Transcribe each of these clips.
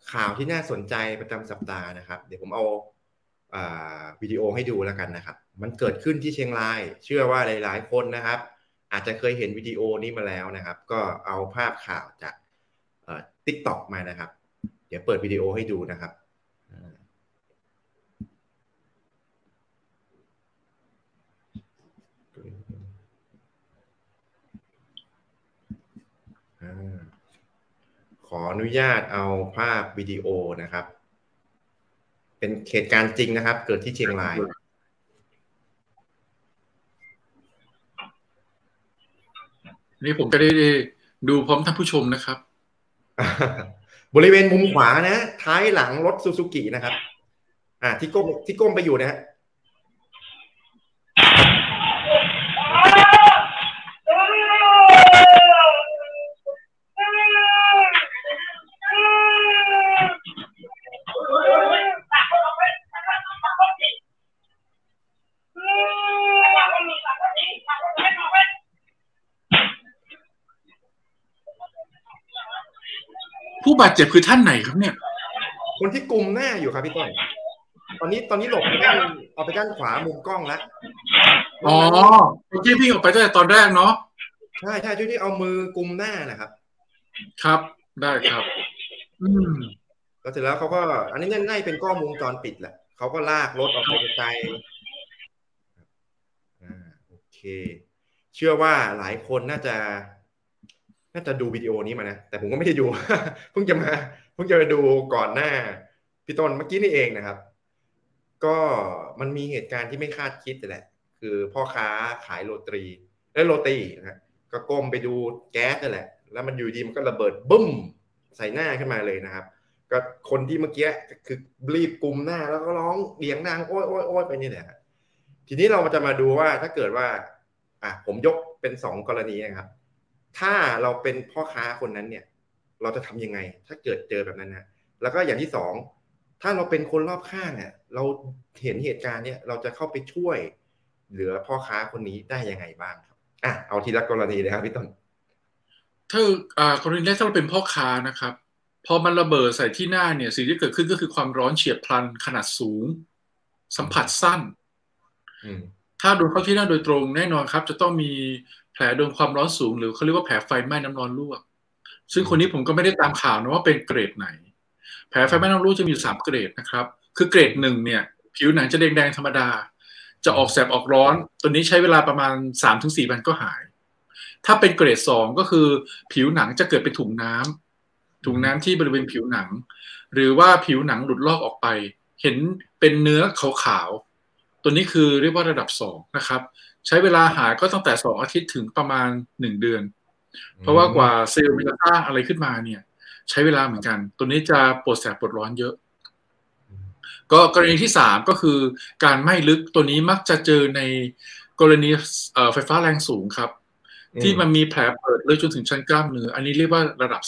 ข่าวที่น่าสนใจประจำสัปดาห์นะครับเดี๋ยวผมเอาวิดีโอให้ดูแล้วกันนะครับมันเกิดขึ้นที่เชียงรายเชื่อว่าหลายๆคนนะครับอาจจะเคยเห็นวิดีโอนี้มาแล้วนะครับก็เอาภาพข่าวจากTikTok มานะครับเดี๋ยวเปิดวิดีโอให้ดูนะครับขออนุญาตเอาภาพวิดีโอนะครับเป็นเหตุการณ์จริงนะครับเกิดที่เชียงรายนี่ผมก็ได้ดูพร้อมท่านผู้ชมนะครับบริเวณมุมขวานะท้ายหลังรถซูซูกินะครับที่ก้มไปอยู่นะฮะผู้บาดเจ็บคือท่านไหนครับเนี่ยคนที่กุมหน้าอยู่ครับพี่ต้นตอนนี้หลบไปด้านเอาไปด้านขวามุมกล้องแล้วอ๋อที่พี่ออกไปตั้งแต่ตอนแรกเนาะใช่ช่วยที่เอามือกุมหน้านะครับครับได้ครับแล้วเสร็จแล้วเขาก็อันนี้น่าจะเป็นกล้องวงจรปิดแหละเขาก็ลากรถออกไปไกลโอเคเชื่อว่าหลายคนน่าจะดูวิดีโอนี้มานะแต่ผมก็ไม่ได้ดู เพิ่งจะมาดูก่อนหน้าพี่ต้นเมื่อกี้นี่เองนะครับก็มันมีเหตุการณ์ที่ไม่คาดคิดแหละคือพ่อค้าขายโรตีนะก็ก้มไปดูแก๊สนั่นแหละแล้วมันอยู่ดีมันก็ระเบิดบึ้มใส่หน้าขึ้นมาเลยนะครับก็คนที่เมื่อกี้คือรีบกุมหน้าแล้วก็ร้องเสียงดังโอ๊ยไปนี่แหละทีนี้เราจะมาดูว่าถ้าเกิดว่าผมยกเป็น2 กรณีนะครับถ้าเราเป็นพ่อค้าคนนั้นเนี่ยเราจะทำยังไงถ้าเกิดเจอแบบนั้นนะแล้วก็อย่างที่2ถ้าเราเป็นคนรอบข้างเนี่ยเราเห็นเหตุการณ์เนี่ยเราจะเข้าไปช่วยเหลือพ่อค้าคนนี้ได้ยังไงบ้างครับเอาทีละกรณีเลยครับพี่ต้นถ้ากรณีแรกถ้าเราเป็นพ่อค้านะครับพอมันระเบิดใส่ที่หน้าเนี่ยสิ่งที่เกิดขึ้นก็คือความร้อนเฉียบพลันขนาดสูงสัมผัสสั้นถ้าโดนเข้าที่หน้าโดยตรงแน่นอนครับจะต้องมีแผลโดนความร้อนสูงหรือเขาเรียกว่าแผลไฟไหม้น้ำร้อนลวกซึ่งคนนี้ผมก็ไม่ได้ตามข่าวนะว่าเป็นเกรดไหนแผลไฟไหม้น้ำร้อนลวกจะมีอยู่3 เกรดนะครับคือเกรด1เนี่ยผิวหนังจะแดงธรรมดาจะออกแสบออกร้อนตัวนี้ใช้เวลาประมาณ 3-4 วันก็หายถ้าเป็นเกรด2ก็คือผิวหนังจะเกิดเป็นถุงน้ำที่บริเวณผิวหนังหรือว่าผิวหนังหลุดลอกออกไปเห็นเป็นเนื้อขาวๆตัวนี้คือเรียกว่าระดับ2นะครับใช้เวลาหายก็ตั้งแต่2 อาทิตย์ถึงประมาณ1 เดือนเพราะว่ากว่าเซลล์มันจะสร้างอะไรขึ้นมาเนี่ยใช้เวลาเหมือนกันตัวนี้จะปวดแสบปวดร้อนเยอะก็กรณีที่3ก็คือการไหม้ลึกตัวนี้มักจะเจอในกรณีไฟฟ้าแรงสูงครับที่มันมีแผลเปิดเลยจนถึงชั้นกล้ามเนื้ออันนี้เรียกว่าระดับ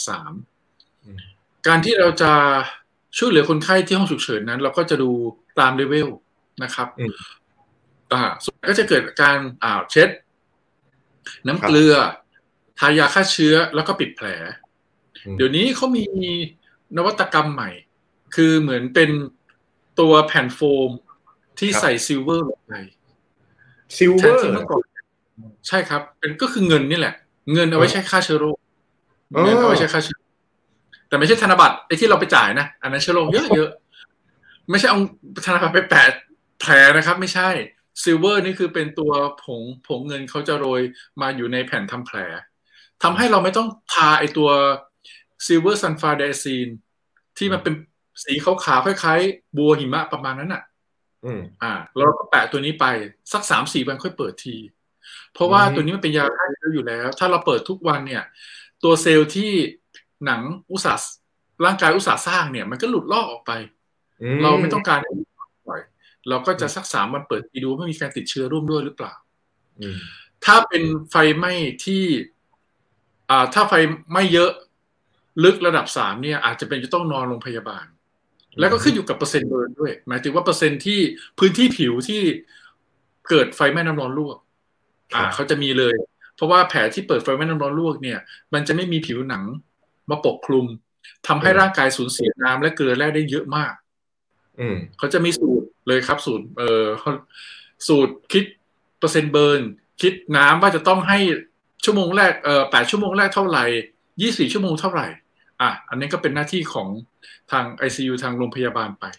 3การที่เราจะช่วยเหลือคนไข้ที่ห้องฉุกเฉินนั้นเราก็จะดูตามเลเวลนะครับส่วนก็จะเกิดการเช็ดน้ำเกลือทายาฆ่าเชื้อแล้วก็ปิดแผลเดี๋ยวนี้เขามีนวัตกรรมใหม่คือเหมือนเป็นตัวแผ่นโฟมที่ใส่ซิลเวอร์ลงไปซิลเวอร์ใช่ครับเป็นก็คือเงินนี่แหละเงินเอาไว้ใช้ฆ่าเชื้อโรคเงินเอาไว้ใช้ฆ่าเชื้อแต่ไม่ใช่ธนบัตรไอ้ที่เราไปจ่ายนะอันนั้นเชื้อโรคเยอะๆไม่ใช่เอาธนบัตรไปแปะแผลนะครับไม่ใช่ซิลเวอร์นี่คือเป็นตัวผงเงินเขาจะโรยมาอยู่ในแผ่นทำแผลทำให้เราไม่ต้องทาไอตัวซิลเวอร์ซัลฟาไดซีนที่มันเป็นสีขาวๆคล้ายๆบัวหิมะประมาณนั้นอ่ะเราก็แปะตัวนี้ไปสัก 3-4 วันค่อยเปิดทีเพราะว่าตัวนี้มันเป็นยาฆ่าเชื้ออยู่แล้วถ้าเราเปิดทุกวันเนี่ยตัวเซลล์ที่หนังร่างกายอุตสาห์สร้างเนี่ยมันก็หลุดลอกออกไปเราไม่ต้องการปล่อยเราก็จะสัก3 วันเปิดดูว่ามีการติดเชื้อร่วมด้วยหรือเปล่าถ้าเป็นไฟไหม้ที่ถ้าไฟไหม้เยอะลึกระดับ3เนี่ยอาจจะเป็นจะต้องนอนโรงพยาบาลแล้วก็ขึ้นอยู่กับเปอร์เซ็นต์เบิร์นด้วยหมายถึงว่าเปอร์เซ็นต์ที่พื้นที่ผิวที่เกิดไฟไหม้น้ำร้อนลวกเขาจะมีเลยเพราะว่าแผลที่เปิดไฟไหม้น้ำร้อนลวกเนี่ยมันจะไม่มีผิวหนังมาปกคลุมทำให้ร่างกายสูญเสียน้ำและเกลือแร่ได้เยอะมากเขาจะมีสูตรเลยครับสูตรคิดเปอร์เซ็นต์เบิร์นคิดน้ำว่าจะต้องให้ชั่วโมงแรก8 ชั่วโมงแรกเท่าไหร่24 ชั่วโมงเท่าไหร่อันนี้ก็เป็นหน้าที่ของทาง ICU ทางโรงพยาบาลไป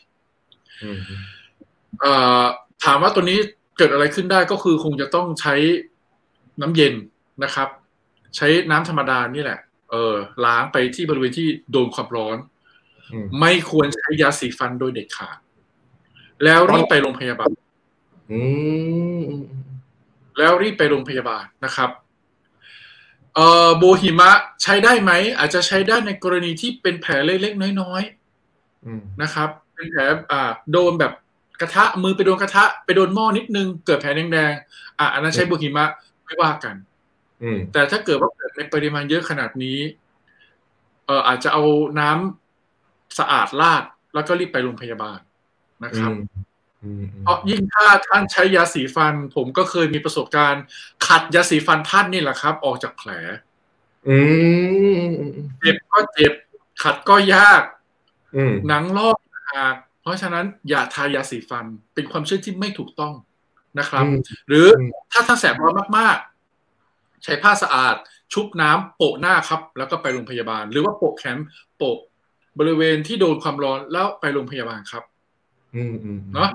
ถามว่าตัวนี้เกิดอะไรขึ้นได้ก็คือคงจะต้องใช้น้ำเย็นนะครับใช้น้ำธรรมดานี่แหละล้างไปที่บริเวณที่โดนความร้อนไม่ควรใช้ยาสีฟันโดยเด็ดขาดแล้วรีบไปโรงพยาบาลนะครับโบหิมะใช้ได้ไหมอาจจะใช้ได้ในกรณีที่เป็นแผลเล็กๆน้อยๆนะครับเป็นแผลโดนแบบกระทะมือไปโดนกระทะไปโดนหม้อนิดนึงเกิดแผลแดงๆอันนั้นใช้โบหิมะไม่ว่ากันแต่ถ้าเกิดว่าเกิดในปริมาณเยอะขนาดนี้อาจจะเอาน้ำสะอาดราดแล้วก็รีบไปโรงพยาบาลนะครับเพราะยิ่งถ้าท่านใช้ยาสีฟันผมก็เคยมีประสบการณ์ขัดยาสีฟันท่านนี่แหละครับออกจากแผลเจ็บก็เจ็บขัดก็ยากหนังลอกหักเพราะฉะนั้นอย่าทายาสีฟันเป็นความเชื่อที่ไม่ถูกต้องนะครับหรือถ้าแสบร้อนมากๆใช้ผ้าสะอาดชุบน้ำโปะหน้าครับแล้วก็ไปโรงพยาบาลหรือว่าโปะแขนโปะบริเวณที่โดนความร้อนแล้วไปโรงพยาบาลครับเนาะ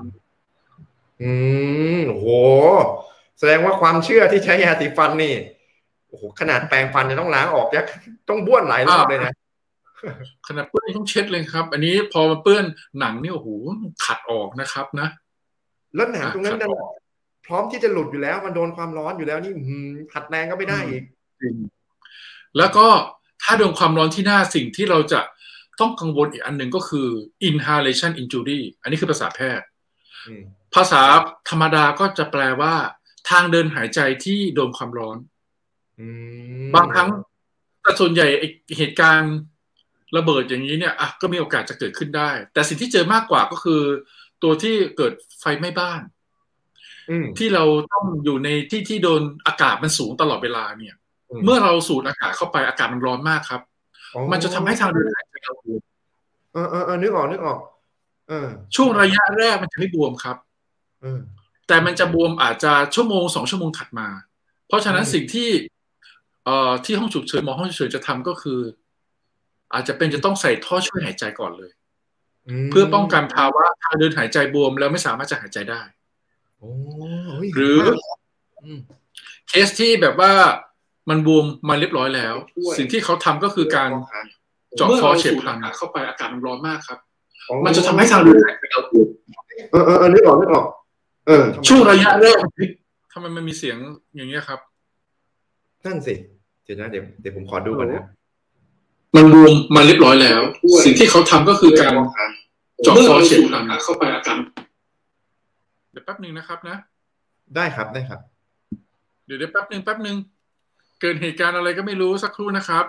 โอ้โหแสดงว่าความเชื่อที่ใช้ยาสีฟันนี่โอ้โหขนาดแปรงฟันจะต้องล้างออกยักต้องบ้วนหลายรอบเลยนะขนาดเปื้อนต้องเช็ดเลยครับอันนี้พอมาเปื้อนหนังนี่โอ้โหขัดออกนะครับนะแล้วหนังตรงนั้นพร้อมที่จะหลุดอยู่แล้วมันโดนความร้อนอยู่แล้วนี่ขัดแรงก็ไม่ได้อีกแล้วก็ถ้าโดนความร้อนที่หน้าสิ่งที่เราจะต้องกังวลอีกอันหนึ่งก็คือ inhalation injury อันนี้คือภาษาแพทย์ภาษาธรรมดาก็จะแปลว่าทางเดินหายใจที่โดนความร้อนบางครั้งแต่ส่วนใหญ่เหตุการณ์ระเบิดอย่างนี้เนี่ยก็มีโอกาสจะเกิดขึ้นได้แต่สิ่งที่เจอมากกว่าก็คือตัวที่เกิดไฟไหม้บ้านที่เราต้องอยู่ในที่โดนอากาศมันสูงตลอดเวลาเนี่ยเมื่อเราสูดอากาศเข้าไปอากาศมันร้อนมากครับมันจะทำให้ทางเดินหายใจเราบวมนึกออกช่วงระยะแรกมันจะไม่บวมครับแต่มันจะบวมอาจจะชั่วโมง2 ชั่วโมงถัดมาเพราะฉะนั้นสิ่งที่ที่ห้องฉุกเฉินหมอห้องฉุกเฉินจะทำก็คืออาจจะเป็นจะต้องใส่ท่อช่วยหายใจก่อนเลยเพื่อป้องกันภาวะทางเดินหายใจบวมแล้วไม่สามารถจะหายใจได้หรือเคสที่แบบว่ามันบวมมาเรียบร้อยแล้วสิ่งที่เขาทำก็คือการเจาะคอเฉียบพลันเข้าไปอากาศมันร้อนมากครับมันจะทำให้ทางเดินหายใจเราบวมนึกออกช่วงระยะแรกทำไมมันมีเสียงอย่างเงี้ยครับนั่นสิเดี๋ยวผมขอดูก่อนนะมันบวมมาเรียบร้อยแล้วสิ่งที่เขาทำก็คือการเจาะคอเฉียบพลันเข้าไปอาการเดี๋ยวแป๊บนึงนะครับนะได้ครับเดี๋ยวแป๊บนึงเกิดเหตุการณ์อะไรก็ไม่รู้สักครู่นะครับ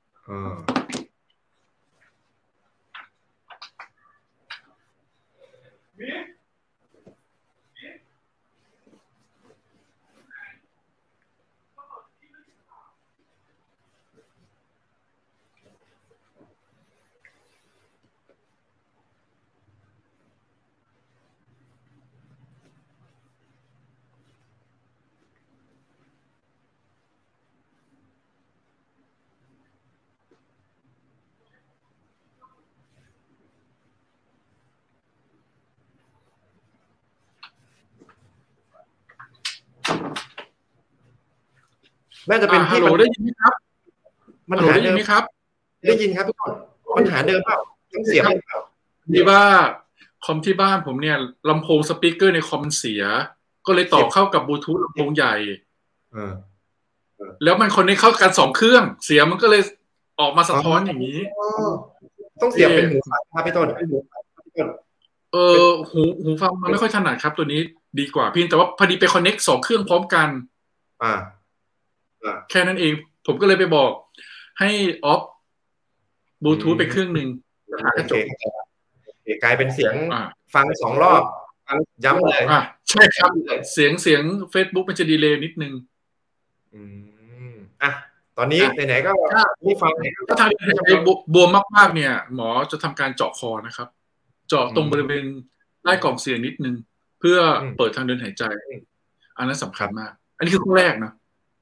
น่าจะเป็นที่ได้ยินไหมครับปัญหาเดิมไหมครับได้ยินครับทุกคนปัญหาเดิมเปล่าต้องเสียบดีว่าคอมที่บ้านผมเนี่ยลำโพงสปีกเกอร์ในคอมมันเสียก็เลยต่อเข้ากับบลูทูธลำโพงใหญ่แล้วมันคนนี้เข้ากัน2 เครื่องเสียมันก็เลยออกมาสะท้อนอย่างนี้ต้องเสียบเป็นหูฟังครับพี่ต้นหูฟังมันไม่ค่อยถนัดครับตัวนี้ดีกว่าเพียงแต่ว่าพอดีไปคอนเน็ก2 เครื่องพร้อมกันแค่นั้นเองผมก็เลยไปบอกให้ออฟบลูทูธไปเครื่องนึงกลายเป็นเสียงฟัง2 รอบย้ำเลยใช่ครับเสียง Facebook มันจะดีเลย์นิดนึงตอนนี้ไหนๆก็ผู้ฟังถ้าทางเดินหายใจบวมมากๆเนี่ยหมอจะทำการเจาะคอนะครับ เจาะตรงบริเวณใต้กล่องเสียงนิดนึงเพื่อเปิดทางเดินหายใจอันนั้นสำคัญมากอันนี้คือข้อแรกนะ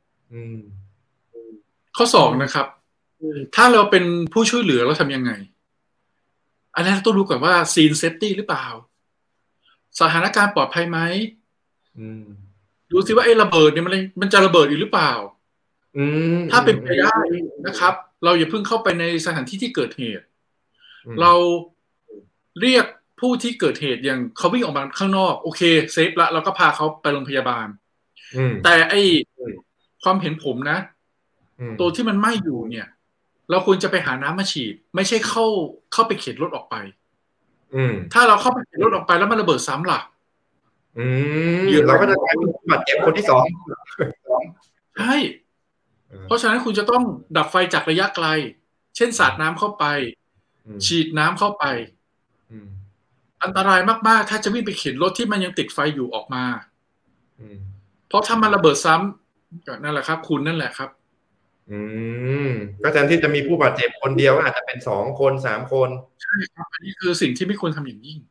ข้อสองนะครับถ้าเราเป็นผู้ช่วยเหลือเราทำยังไงอันนั้นต้องรู้ก่อนว่าซีนเซฟตี้หรือเปล่าสถานการณ์ปลอดภัยไหมดูสิว่าไอ้ระเบิดเนี่ยมันจะระเบิดอีกหรือเปล่าถ้าเป็นไปได้นะครับเราอย่าเพิ่งเข้าไปในสถานที่ที่เกิดเหตุเราเรียกผู้ที่เกิดเหตุอย่างเขาวิ่งออกมาข้างนอกโอเคเซฟละเราก็พาเขาไปโรงพยาบาลแต่ไอ้ความเห็นผมนะตัวที่มันไหม้อยู่เนี่ยเราควรจะไปหาน้ำมาฉีดไม่ใช่เข้าไปเข็นรถออกไปถ้าเราเข้าไปเข็นรถออกไปแล้วมันระเบิดซ้ำล่ะเราก็จะกลายเป็นบาดเจ็บคนที่สองใช่เพราะฉะนั้นคุณจะต้องดับไฟจากระยะไกลเช่นสาดน้ำเข้าไปฉีดน้ำเข้าไปอันตรายมากๆถ้าจะวิ่งไปเข็นรถที่มันยังติดไฟอยู่ออกมาเพราะถ้ามันระเบิดซ้ำก็นั่นแหละครับคุณนั่นแหละครับก็แทนที่จะมีผู้บาดเจ็บคนเดียวอาจจะเป็น2 คน3 คนใช่ครับอันนี้คือสิ่งที่ไม่ควรทำอย่างยิ่ง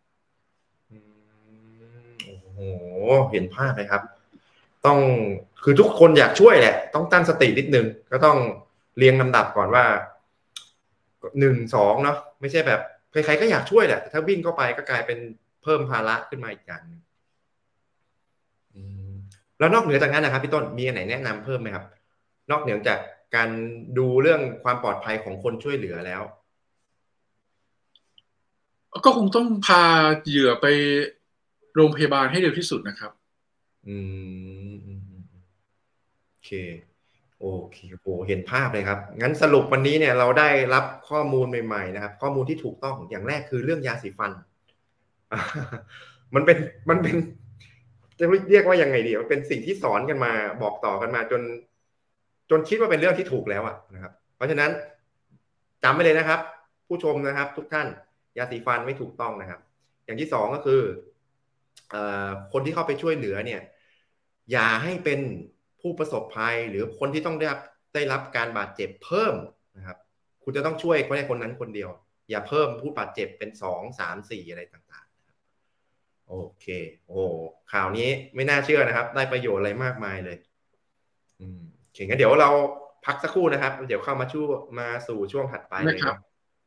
โอ้โหเห็นภาพเลยครับต้องคือทุกคนอยากช่วยแหละต้องตั้งสตินิดนึงก็ต้องเรียงลำดับก่อนว่า1 2เนาะไม่ใช่แบบใครๆก็อยากช่วยแหละแต่ถ้าวิ่งเข้าไปก็กลายเป็นเพิ่มภาระขึ้นมาอีกอย่างนึงแล้วนอกเหนือจากนั้นนะครับพี่ต้นมีอันไหนแนะนำเพิ่มไหมครับนอกเหนือจากการดูเรื่องความปลอดภัยของคนช่วยเหลือแล้วก็คงต้องพาเหยื่อไปโรงพยาบาลให้เร็วที่สุดนะครับโอเคโอเคโอ้เห็นภาพเลยครับงั้นสรุปวันนี้เนี่ยเราได้รับข้อมูลใหม่ๆนะครับข้อมูลที่ถูกต้องอย่างแรกคือเรื่องยาสีฟันมันเป็นจะเรียกว่ายังไงดีมันเป็นสิ่งที่สอนกันมาบอกต่อกันมาจนคิดว่าเป็นเรื่องที่ถูกแล้วนะครับเพราะฉะนั้นจำไว้เลยนะครับผู้ชมนะครับทุกท่านยาสีฟันไม่ถูกต้องนะครับอย่างที่2ก็คือคนที่เข้าไปช่วยเหลือเนี่ยอย่าให้เป็นผู้ประสบภัยหรือคนที่ต้องได้รับการบาดเจ็บเพิ่มนะครับคุณจะต้องช่วยคนนั้นคนเดียวอย่าเพิ่มผู้บาดเจ็บเป็น2 3 4อะไรต่างๆโอเคโอ้ข่าวนี้ไม่น่าเชื่อนะครับได้ประโยชน์อะไรมากมายเลยโอเคงั้นเดี๋ยวเราพักสักครู่นะครับเดี๋ยวเข้ามาสู่ช่วงถัดไปเลยครับ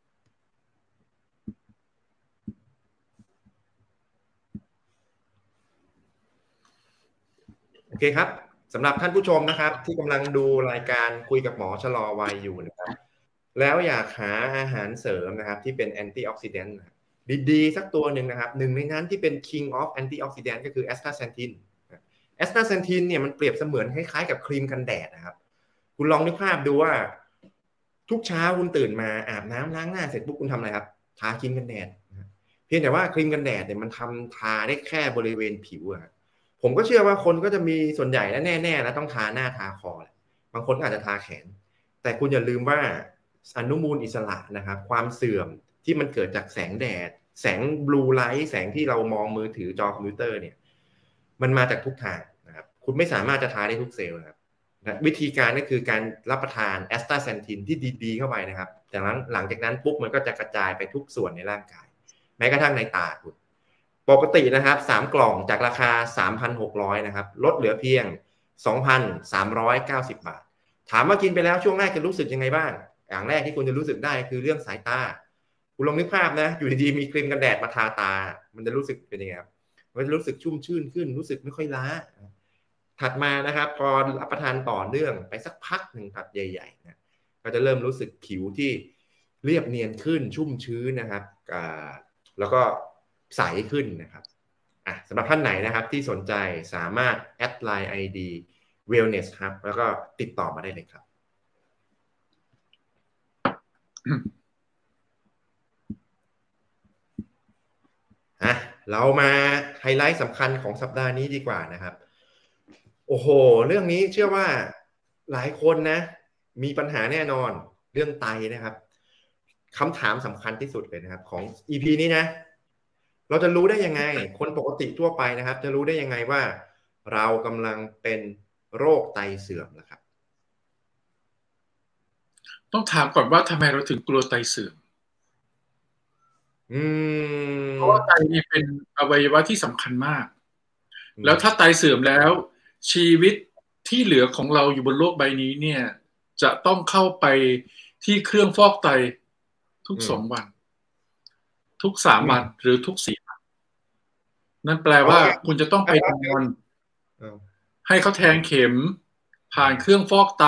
โอเคครับสำหรับท่านผู้ชมนะครับที่กำลังดูรายการคุยกับหมอชะลอวัยอยู่นะครับแล้วอยากหาอาหารเสริมนะครับที่เป็นแอนตี้ออกซิแดนต์ดีๆสักตัวหนึ่งนะครับหนึ่งในนั้นที่เป็น King of Antioxidant ก็คือแอสตาเซนทินแอสตาเซนทินเนี่ยมันเปรียบเสมือนคล้ายๆกับครีมกันแดดนะครับคุณลองนึกภาพดูว่าทุกเช้าคุณตื่นมาอาบน้ำล้างหน้าเสร็จปุ๊บคุณทำอะไรครับทาครีมกันแดดเพียงแต่ว่าครีมกันแดดเนี่ยมันทาได้แค่บริเวณผิวผมก็เชื่อว่าคนก็จะมีส่วนใหญ่และแน่ๆแล้วต้องทาหน้าทาคอบางคนก็อาจจะทาแขนแต่คุณอย่าลืมว่าอนุมูลอิสระนะครับความเสื่อมที่มันเกิดจากแสงแดดแสงบลูไลท์แสงที่เรามองมือถือจอคอมพิวเตอร์เนี่ยมันมาจากทุกทางนะครับคุณไม่สามารถจะทาได้ทุกเซลล์นะครับวิธีการก็คือการรับประทานแอสตาเซนทินที่ดีๆเข้าไปนะครับจากนั้นหลังจากนั้นปุ๊บมันก็จะกระจายไปทุกส่วนในร่างกายแม้กระทั่งในตาคุณปกตินะครับ3 กล่องจากราคา 3,600 นะครับลดเหลือเพียง 2,390 บาทถามว่ากินไปแล้วช่วงแรกจะรู้สึกยังไงบ้างอย่างแรกที่คุณจะรู้สึกได้คือเรื่องสายตาคุณลองนึกภาพนะอยู่ดีๆมีครีมกันแดดมาทาตามันจะรู้สึกเป็นยังไงครับมันจะรู้สึกชุ่มชื่นขึ้นรู้สึกไม่ค่อยล้าถัดมานะครับพอรับประทานต่อเนื่องไปสักพักหนึ่งถัดใหญ่ๆนะก็จะเริ่มรู้สึกผิวที่เรียบเนียนขึ้นชุ่มชื้นนะครับแล้วก็ใสขึ้นนะครับสำหรับท่านไหนนะครับที่สนใจสามารถแอดไลน์ ID Wellness Hub แล้วก็ติดต่อมาได้เลยครับเรามาไฮไลท์สำคัญของสัปดาห์นี้ดีกว่านะครับโอ้โหเรื่องนี้เชื่อว่าหลายคนนะมีปัญหาแน่นอนเรื่องไตนะครับคำถามสำคัญที่สุดเลยนะครับของ EP นี้นะเราจะรู้ได้ยังไงคนปกติทั่วไปนะครับจะรู้ได้ยังไงว่าเรากำลังเป็นโรคไตเสื่อมนะครับต้องถามก่อนว่าทำไมเราถึงกลัวไตเสื่อมอืเพราะว่าไตมนี่เป็นอวัยวะที่สำคัญมากแล้วถ้าไตเสื่อมแล้วชีวิตที่เหลือของเราอยู่บนโลกใบนี้เนี่ยจะต้องเข้าไปที่เครื่องฟอกไตทุก2 วันทุก3 วันหรือทุก4 วันนั่นแปลว่าคุณจะต้องไปนอนให้เขาแทงเข็มผ่านเครื่องฟอกไต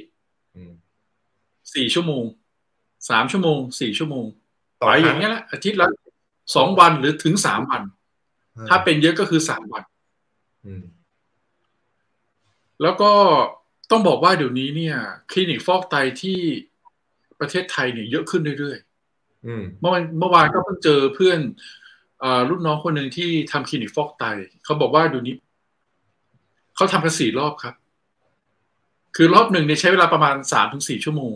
4 ชั่วโมง3 ชั่วโมง4 ชั่วโมงไปอย่างเงี้ยแหละอาทิตย์ละ2 วันหรือถึง3 วันถ้าเป็นเยอะก็คือ3 วันแล้วก็ต้องบอกว่าเดี๋ยวนี้เนี่ยคลินิกฟอกไตที่ประเทศไทยเนี่ยเยอะขึ้นเรื่อยๆเมื่อวานก็เพิ่งเจอเพื่อนรุ่นน้องคนหนึ่งที่ทำคลินิกฟอกไตเขาบอกว่าเดี๋ยวนี้เขาทำกัน4 รอบครับคือรอบหนึ่งเนี่ยใช้เวลาประมาณ3 ถึง 4 ชั่วโมง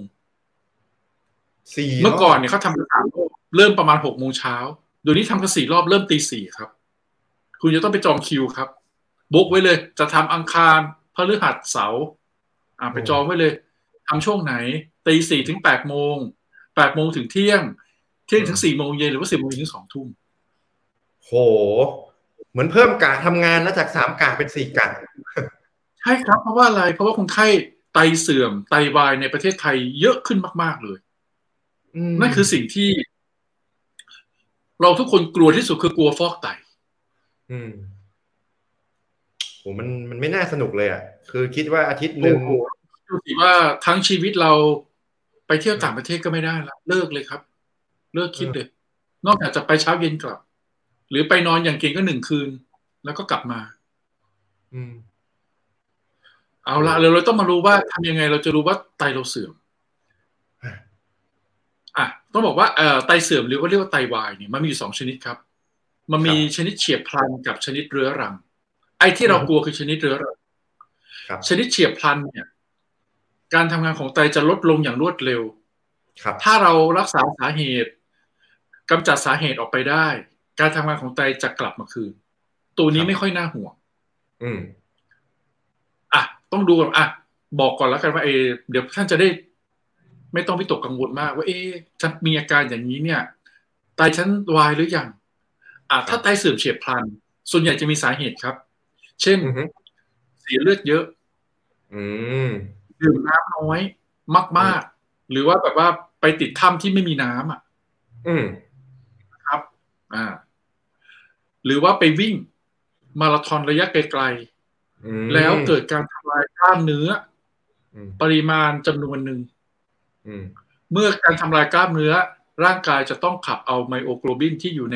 เมื่อก่อนเนี่ยเขาทำกัน3 รอบเริ่มประมาณ6 โมงเช้าเดี๋ยวนี้ทำกัน4 รอบเริ่มตี 4ครับคุณจะต้องไปจองคิวครับบุ๊กไว้เลยจะทำอังคารพฤหัสเสาร์ไปจองไว้เลยทำช่วงไหนตี 4 ถึง 8 โมง8 โมงถึงเที่ยงถึง4 โมงเย็นหรือว่า10 โมงถึง2 ทุ่มโหเหมือนเพิ่มกะทำงานแล้วจาก3 กะเป็น4 กะใช่ครับเพราะว่าอะไรเพราะว่าคนไข้ไตเสื่อมไตวายในประเทศไทยเยอะขึ้นมากๆเลยนั่นคือสิ่งที่เราทุกคนกลัวที่สุดคือกลัวฟอกไตโหมันไม่น่าสนุกเลยอ่ะคือคิดว่าอาทิตย์หนึ่งดูสิว่าทั้งชีวิตเราไปเที่ยวต่างประเทศก็ไม่ได้ละเลิกเลยครับเลิกคิดเลยนอกจากจะไปเช้าเย็นกลับหรือไปนอนอย่างเก่งก็1 คืนแล้วก็กลับมาเอาละเราต้องมารู้ว่าทำยังไงเราจะรู้ว่าไตเราเสื่อมต้องบอกว่าไตเสื่อมหรือว่าเรียกว่าไตวายเนี่ยมันมีอยู่2 ชนิดครับมันมีชนิดเฉียบพลันกับชนิดเรื้อรังไอ้ที่เรากลัวคือชนิดเรื้อรังชนิดเฉียบพลันเนี่ยการทำงานของไตจะลดลงอย่างรวดเร็วถ้าเรารักษาสาเหตุกำจัดสาเหตุออกไปได้การทำงานของไตจะกลับมาคืนตัวนี้ไม่ค่อยน่าห่วงต้องดูบอกก่อนแล้วกันว่าเดี๋ยวท่านจะได้ไม่ต้องวิตกกังวลมากว่าฉันมีอาการอย่างนี้เนี่ยไตฉันวายหรือยังถ้าไตเสื่อมเฉียบพลันส่วนใหญ่จะมีสาเหตุครับเช่นเสียเลือดเยอะดื่มน้ำน้อยมากๆหรือว่าแบบว่าไปติดถ้ำที่ไม่มีน้ำครับหรือว่าไปวิ่งมาราธอนระยะไกลๆแล้วเกิดการทำลายกล้ามเนื้อปริมาณจำนวนหนึ่งเมื่อการทำลายกล้ามเนื้อร่างกายจะต้องขับเอาไมโอโกลบินที่อยู่ใน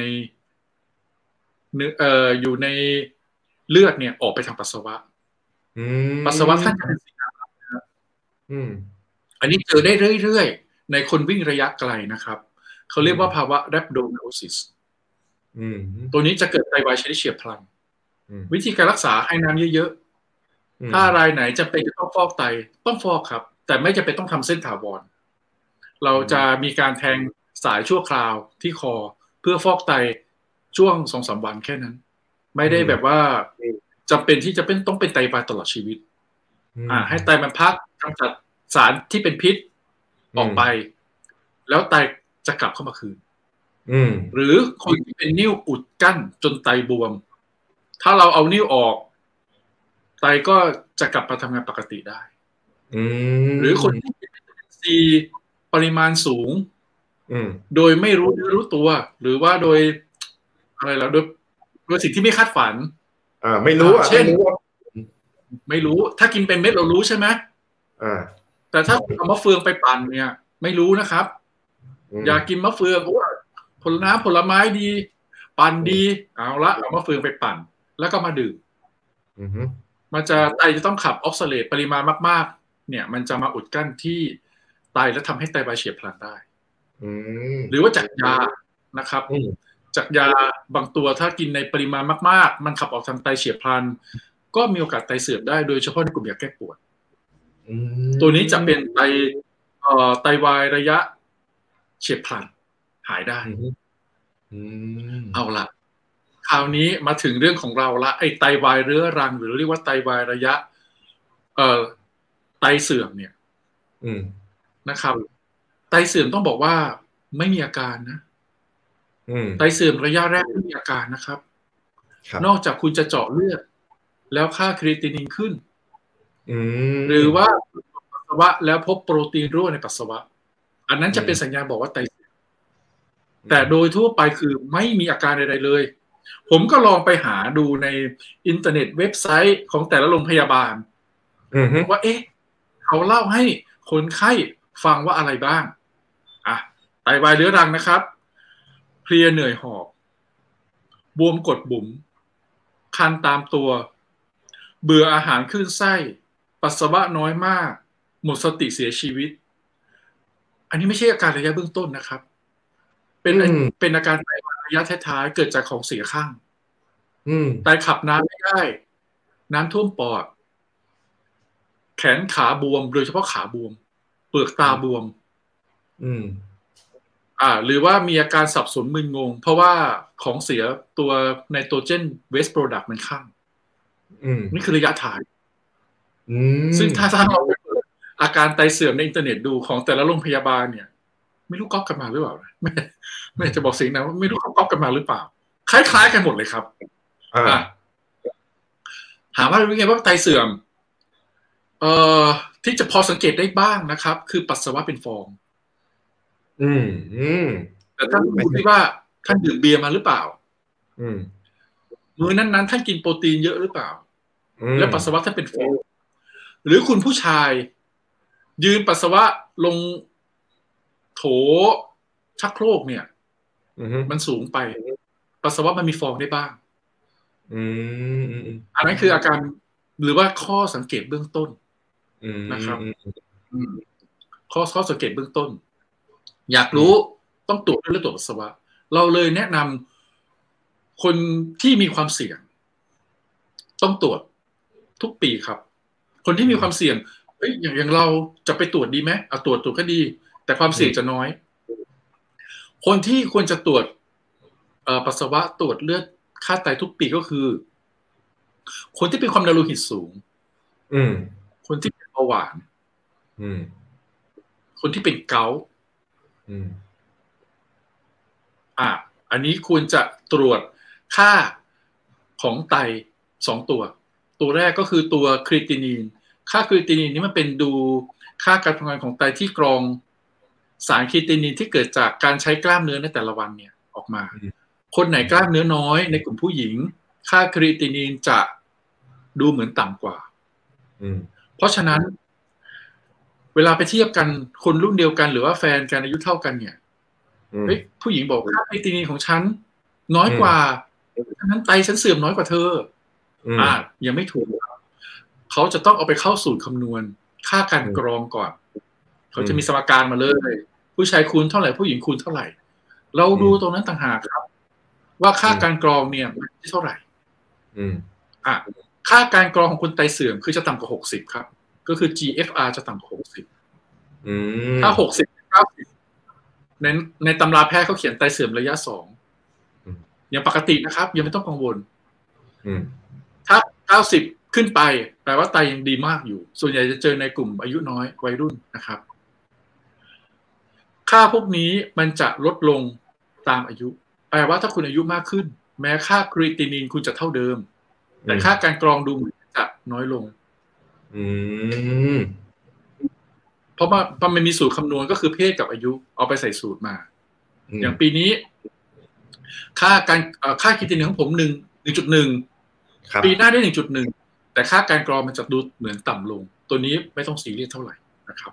อยู่ในเลือดเนี่ยออกไปทางปัสสาวะปัสสาวะท่านจะเป็นสีดำอันนี้เจอได้เรื่อยๆในคนวิ่งระยะไกลนะครับเขาเรียกว่าภาวะ rhabdomyolysis ตัวนี้จะเกิดไตวายชนิดเฉียบพลันวิธีการรักษาให้น้ำเยอะๆถ้ารายไหนจะเป็นจะต้องฟอกไตต้องฟอกครับแต่ไม่จำเป็นต้องทำเส้นถาวรเราจะมีการแทงสายชั่วคราวที่คอเพื่อฟอกไตช่วง 2-3 วันแค่นั้นไม่ได้แบบว่าจำเป็นที่จะต้องเป็นไตวายตลอดชีวิตให้ไตมันพักกำจัดสารที่เป็นพิษออกไปแล้วไตจะกลับเข้ามาคืนหรือคนที่เป็นนิ่วอุดกั้นจนไตบวมถ้าเราเอานิ่วออกไตก็จะกลับมาทำงานปกติได้หรือคนที่เป็นซีปริมาณสูงโดยไม่รู้ตัวหรือว่าโดยอะไรแล้วโดยสิ่งที่ไม่คาดฝันไม่รู้เช่นไม่รู้ถ้ากินเป็นเม็ดเรารู้ใช่ไหมแต่ถ้าเอามะเฟืองไปปั่นเนี่ยไม่รู้นะครับอยากกินมะเฟืองผลไม้ดีปั่นดีเอามะเฟืองไปปั่นแล้วก็มาดื่มมันจะไตจะต้องขับออกซาเลตปริมาณมากๆเนี่ยมันจะมาอุดกั้นที่ไตแล้วทำให้ไตวายเฉียบพลันได้หรือว่าจากยานะครับจากยาบางตัวถ้ากินในปริมาณมากๆมันขับออกทางไตเฉียบพลันก็มีโอกาสไตเสื่อมได้โดยเฉพาะในกลุ่มยาแก้ปวดตัวนี้จะเป็นไตวายระยะเฉียบพลันหายได้เอาละคราวนี้มาถึงเรื่องของเราละไอ้ไตวายเรื้อรังหรือเรียกว่าไตวายระยะไตเสื่อมเนี่ยนะครับตเสื่อมต้องบอกว่าไม่มีอาการนะไตเสื่อมระยะแรกไม่มีอาการนะครับนอกจากคุณจะเจาะเลือดแล้วค่าครีเอตินินขึ้นหรือว่าปัสสาวะแล้วพบโปรตีนรั่วในปัสสาวะอันนั้นจะเป็นสัญญาณบอกว่าไตเสื่อมแต่โดยทั่วไปคือไม่มีอาการใดๆเลยผมก็ลองไปหาดูในอินเทอร์เน็ตเว็บไซต์ของแต่ละโรงพยาบาลว่าเขาเล่าให้คนไข้ฟังว่าอะไรบ้างไตวายเรื้อรังนะครับเพลียเหนื่อยหอบบวมกดบุ๋มคันตามตัวเบื่ออาหารขึ้นไส้ปัสสาวะน้อยมากหมดสติเสียชีวิตอันนี้ไม่ใช่อาการระยะเบื้องต้นนะครับเป็นอาการไตวายระยะท้ายๆเกิดจากของเสียข้างไตขับน้ำไม่ได้น้ำท่วมปอดแขนขาบวมโดยเฉพาะขาบวมเปลือกตาบวมหรือว่ามีอาการสับสนมึนงงเพราะว่าของเสียตัวไนโตรเจนเวสต์โปรดักต์มันข้างนี่คือระยะท้ายซึ่งถ้าเราอาการไตเสื่อมในอินเทอร์เน็ตดูของแต่ละโรงพยาบาลเนี่ยไม่รู้ก๊อปกันมาหรือเปล่าไม่จะบอกสิ่งนะว่าไม่รู้เขาก๊อปกันมาหรือเปล่าคล้ายๆกันหมดเลยครับถามว่ารู้ไงว่าไตเสื่อมที่จะพอสังเกตได้บ้างนะครับคือปัสสาวะเป็นฟองแต่ท่านดูที่ว่าท่านดื่มเบียร์มาหรือเปล่ามื้อนั้นท่านกินโปรตีนเยอะหรือเปล่าแล้วปัสสาวะท่านเป็นฟองหรือคุณผู้ชายยืนปัสสาวะลงโถชักโครกเนี่ยมันสูงไปปัสสาวะมันมีฟองได้บ้างอันนั้นคืออาการหรือว่าข้อสังเกตเบื้องต้นนะครับข้อสังเกตเบื้องต้นอยากรู้ต้องตรวจด้วยตรวจปัสสาวะเราเลยแนะนำคนที่มีความเสี่ยงต้องตรวจทุกปีครับคนที่มีความเสี่ยงอย่างเราจะไปตรวจดีไหมตรวจก็ดีแต่ความเสี่ยงจะน้อยคนที่ควรจะตรวจปัสสาวะตรวจเลือดค่าไตทุกปีก็คือคนที่เป็นความดันโลหิตสูงคนที่เป็นเบาหวานคนที่เป็นเกาต์อันนี้ควรจะตรวจค่าของไต2ตัวแรกก็คือตัวครีตินีนค่าครีตินีนนี้มันเป็นดูค่าการทำงานของไตที่กรองสารครีตินีนที่เกิดจากการใช้กล้ามเนื้อในแต่ละวันเนี่ยออกมาคนไหนกล้ามเนื้อน้อยในกลุ่มผู้หญิงค่าครีตินีนจะดูเหมือนต่ำกว่าเพราะฉะนั้นเวลาไปเทียบกันคนรุ่นเดียวกันหรือว่าแฟนกันอายุเท่ากันเนี่ยผู้หญิงบอกค่าครีตินีนของฉันน้อยกว่าฉะนั้นไตฉันเสื่อมน้อยกว่าเธอยังไม่ถูกเขาจะต้องเอาไปเข้าสูตรคำนวณค่าการกรองก่อนเขาจะมีสมการมาเลยผู้ชายคูณเท่าไหร่ผู้หญิงคูณเท่าไหร่เราดูตรงนั้นต่างหากครับว่าค่าการกรองเนี่ยมันเท่าไหร่ค่าการกรองของคนไตเสื่อมคือจะต่ำกว่า60ครับก็คือ GFR จะต่ำกว่า60ถ้า60 90ในตำราแพทย์เขาเขียนไตเสื่อมระยะ2ยังปกตินะครับยังไม่ต้องกังวลถ้า90ขึ้นไปแปลว่าไตยังดีมากอยู่ส่วนใหญ่จะเจอในกลุ่มอายุน้อยวัยรุ่นนะครับค่าพวกนี้มันจะลดลงตามอายุแปลว่าถ้าคุณอายุมากขึ้นแม้ค่าครีตินินคุณจะเท่าเดิมแต่ค่าการกรองดูจะน้อยลงเพราะว่ามันมีสูตรคำนวณก็คือเพศกับอายุเอาไปใส่สูตรมาอย่างปีนี้ค่าครีตินินของผม1.1 ปีหน้าได้ 1.1 แต่ค่าการกรองมันจะดูเหมือนต่ำลงตัวนี้ไม่ต้องซีเรียสเท่าไหร่นะครับ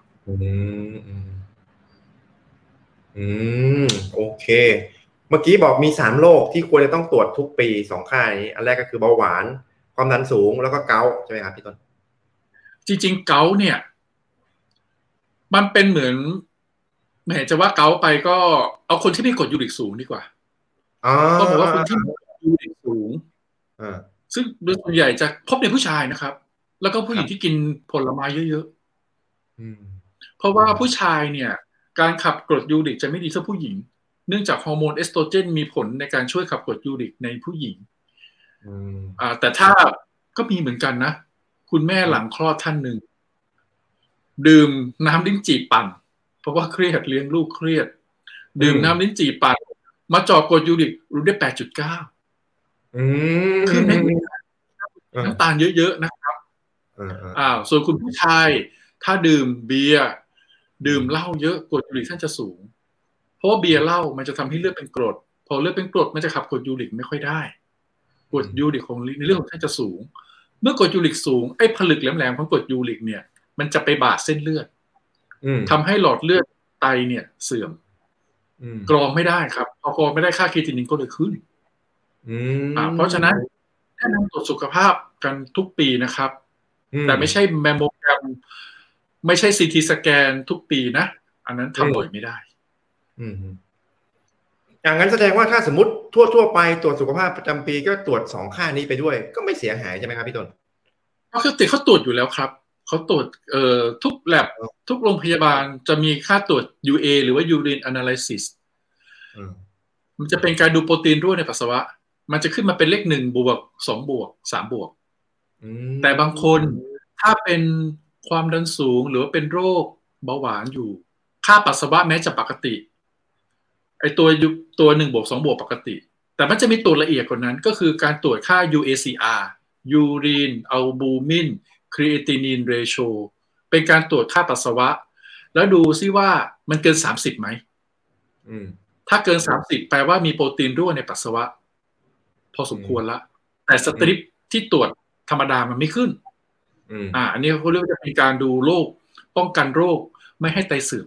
โอเคเมื่อกี้บอกมี3โรคที่ควรจะต้องตรวจทุกปี2ค่านี้อันแรกก็คือเบาหวานความดันสูงแล้วก็เกาต์ใช่ไหมครับพี่ต้นจริงๆเกาต์เนี่ยมันเป็นเหมือนแหมจะว่าเกาต์ไปก็เอาคนที่มีกรดยูริกสูงดีกว่าก็บอกว่าคนที่มีกรดยูริกสูงซึ่งโดยส่วนใหญ่จะพบในผู้ชายนะครับแล้วก็ผู้หญิงที่กินผลไม้เยอะๆเพราะว่าผู้ชายเนี่ยการขับกรดยูริกจะไม่ดีเท่าผู้หญิงเนื่องจากฮอร์โมนเอสโตรเจนมีผลในการช่วยขับกรดยูริกในผู้หญิงแต่ถ้าก็มีเหมือนกันนะคุณแม่หลังคลอดท่านหนึ่งดื่มน้ำลิ้นจี่ปั่นเพราะว่าเครียดเลี้ยงลูกเครียดดื่มน้ำลิ้นจี่ปั่นมาเจาะกรดยูริกรู้ได้ 8.9 ขึ้นได้น้ำตาลเยอะๆนะครับส่วนคุณผู้ชายถ้าดื่มเบียร์ดื่มเหล้าเยอะกรดยูริกท่านจะสูงเพราะว่าเบียร์เหล้ามันจะทำให้เลือดเป็นกรดพอเลือดเป็นกรดมันจะขับกรดยูริกไม่ค่อยได้กรดยูริกของในเรื่องของท่านจะสูงเมื่อกรดยูริกสูงไอ้ผลึกแหลมๆของกรดยูริกเนี่ยมันจะไปบาดเส้นเลือดทำให้หลอดเลือดไตเนี่ยเสื่อมกรองไม่ได้ครับพอกรองไม่ได้ค่าครีเอตินินก็เลยขึ้นเพราะฉะนั้นแนะนำตรวจสุขภาพกันทุกปีนะครับแต่ไม่ใช่แมมโมแกรมไม่ใช่ซีทีสแกนทุกปีนะอันนั้นทำบ่อยไม่ได้อย่างนั้นแสดงว่าถ้าสมมติทั่วไปตรวจสุขภาพประจำปีก็ตรวจ2ค่านี้ไปด้วยก็ไม่เสียหายใช่ไหมครับพี่ต้นก็คือติดเขาตรวจอยู่แล้วครับเขาตรวจทุกแลบทุกโรงพยาบาลจะมีค่าตรวจ UA หรือว่า Urine Analysis มันจะเป็นการดูโปรตีนรั่วในปัสสาวะมันจะขึ้นมาเป็นเลข1 บวก 2 บวก 3 บวกแต่บางคนถ้าเป็นความดันสูงหรือว่าเป็นโรคเบาหวานอยู่ค่าปัสสาวะแม้จะปกติไอตัว1 บวก 2 บวกปกติแต่มันจะมีตัวละเอียดกว่านั้นก็คือการตรวจค่า UACR Urine Albumin Creatinine Ratio เป็นการตรวจค่าปัสสาวะแล้วดูซิว่ามันเกิน30ไหมถ้าเกิน30แปลว่ามีโปรตีนรั่วในปัสสาวะพอสมควรละแต่สตริปที่ตรวจธรรมดามันไม่ขึ้นอันนี้เขาเรียกว่าจะเป็นการดูโรคป้องกันโรคไม่ให้ไตเสื่อม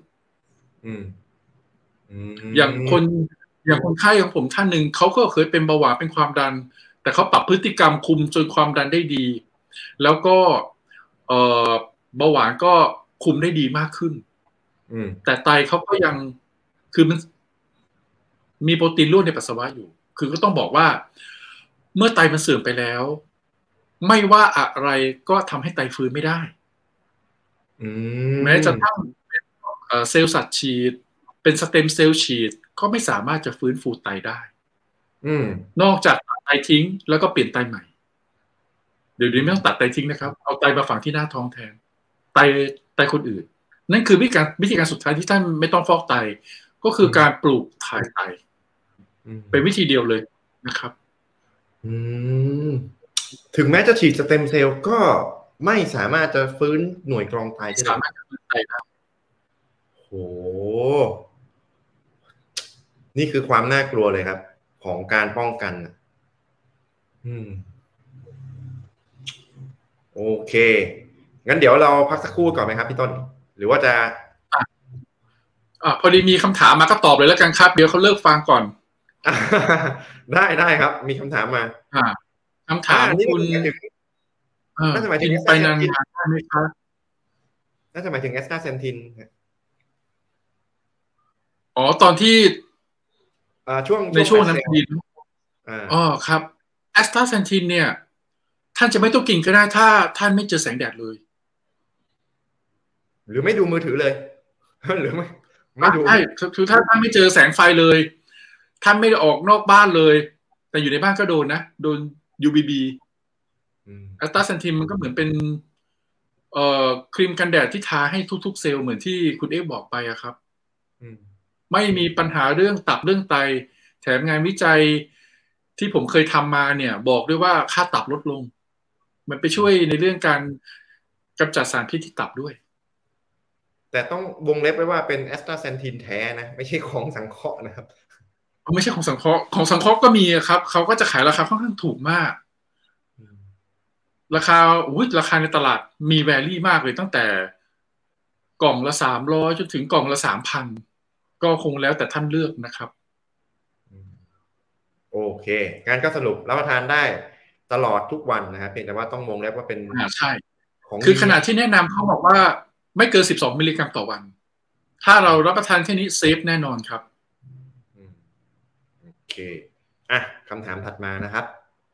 อย่างคนไข้ของผมท่านหนึ่งเขาก็เคยเป็นเบาหวานเป็นความดันแต่เขาปรับพฤติกรรมคุมจนความดันได้ดีแล้วก็เบาหวานก็คุมได้ดีมากขึ้นแต่ไตเขาก็ยังคือมันมีโปรตีนรั่วในปัสสาวะอยู่คือก็ต้องบอกว่าเมื่อไตมันเสื่อมไปแล้วไม่ว่าอะไรก็ทำให้ไตฟื้นไม่ได้แม้จะทั้งเซลล์สัตว์ฉีดเป็นสเต็มเซลล์ฉีดก็ไม่สามารถจะฟื้นฟูไตได้นอกจากตัดไตทิ้งแล้วก็เปลี่ยนไตใหม่เดี๋ยวนี้ไม่ต้องตัดไตทิ้งนะครับเอาไตมาฝังที่หน้าท้องแทนไตคนอื่นนั่นคือวิธีการสุดท้ายที่ท่านไม่ต้องฟอกไตก็คือการปลูกถ่ายไตเป็นวิธีเดียวเลยนะครับถึงแม้จะฉีดสเต็มเซลล์ก็ไม่สามารถจะฟื้นหน่วยกรองไตได้สามารถจะฟื้นไตได้โหนี่คือความน่ากลัวเลยครับของการป้องกันโอเคงั้นเดี๋ยวเราพักสักครู่ก่อนไหมครับพี่ต้นหรือว่าจะพอดีมีคำถามมาก็ตอบเลยแล้วกันครับเดี๋ยวเขาเลิกฟังก่อนได้ครับมีคำถามมาคำถามคุณน่าจะหมายถึงไปนานๆไหมครับน่าจะหมายถึงแอสตาเซนทินตอนที่ช่วงนั้นพอดีครับแอสตาเซนทินเนี่ยท่านจะไม่ต้องกินก็ได้ถ้าท่านไม่เจอแสงแดดเลยหรือไม่ดูมือถือเลยหรือไม่ดูใช่คือถ้าท่านไม่เจอแสงไฟเลยท่านไม่ได้ออกนอกบ้านเลยแต่อยู่ในบ้านก็โดนนะโดน UVB แอสตาเซนทินมันก็เหมือนเป็นครีมกันแดดที่ทาให้ทุกๆเซลล์เหมือนที่คุณเอ๊บอกไปอะครับไม่มีปัญหาเรื่องตับเรื่องไตแถมงานวิจัยที่ผมเคยทำมาเนี่ยบอกด้วยว่าค่าตับลดลงมันไปช่วยในเรื่องการกำจัดสารพิษที่ตับด้วยแต่ต้องวงเล็บไว้ว่าเป็นแอสตาเซนทินแท้นะไม่ใช่ของสังเคราะห์นะครับไม่ใช่ของสังเคราะห์ก็มีครับเขาก็จะขายราคาค่อนข้างถูกมากราคาในตลาดมีแวรี่มากเลยตั้งแต่กล่องละ300จนถึงกล่องละ 3,000 ก็คงแล้วแต่ท่านเลือกนะครับโอเคงั้นก็สรุปรับประทานได้ตลอดทุกวันนะครับเพียงแต่ว่าต้องวงเล็บว่าเป็นใช่คือขนาดที่แนะนำเขาบอกว่าไม่เกิน12 มิลลิกรัมต่อวันถ้าเรารับประทานแค่นี้เซฟแน่นอนครับโอเคคำถามถัดมานะครับ